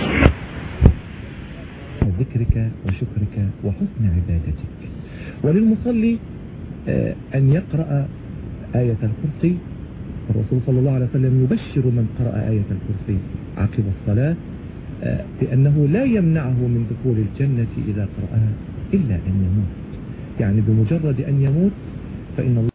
ذكرك وشكرك وحسن عبادتك. وللمصلي أن يقرأ آية الكرسي. الرسول صلى الله عليه وسلم يبشر من قرأ آية الكرسي عقب الصلاة بأنه لا يمنعه من دخول الجنة إذا قرأها إلا أن يموت، يعني بمجرد أن يموت فإن الله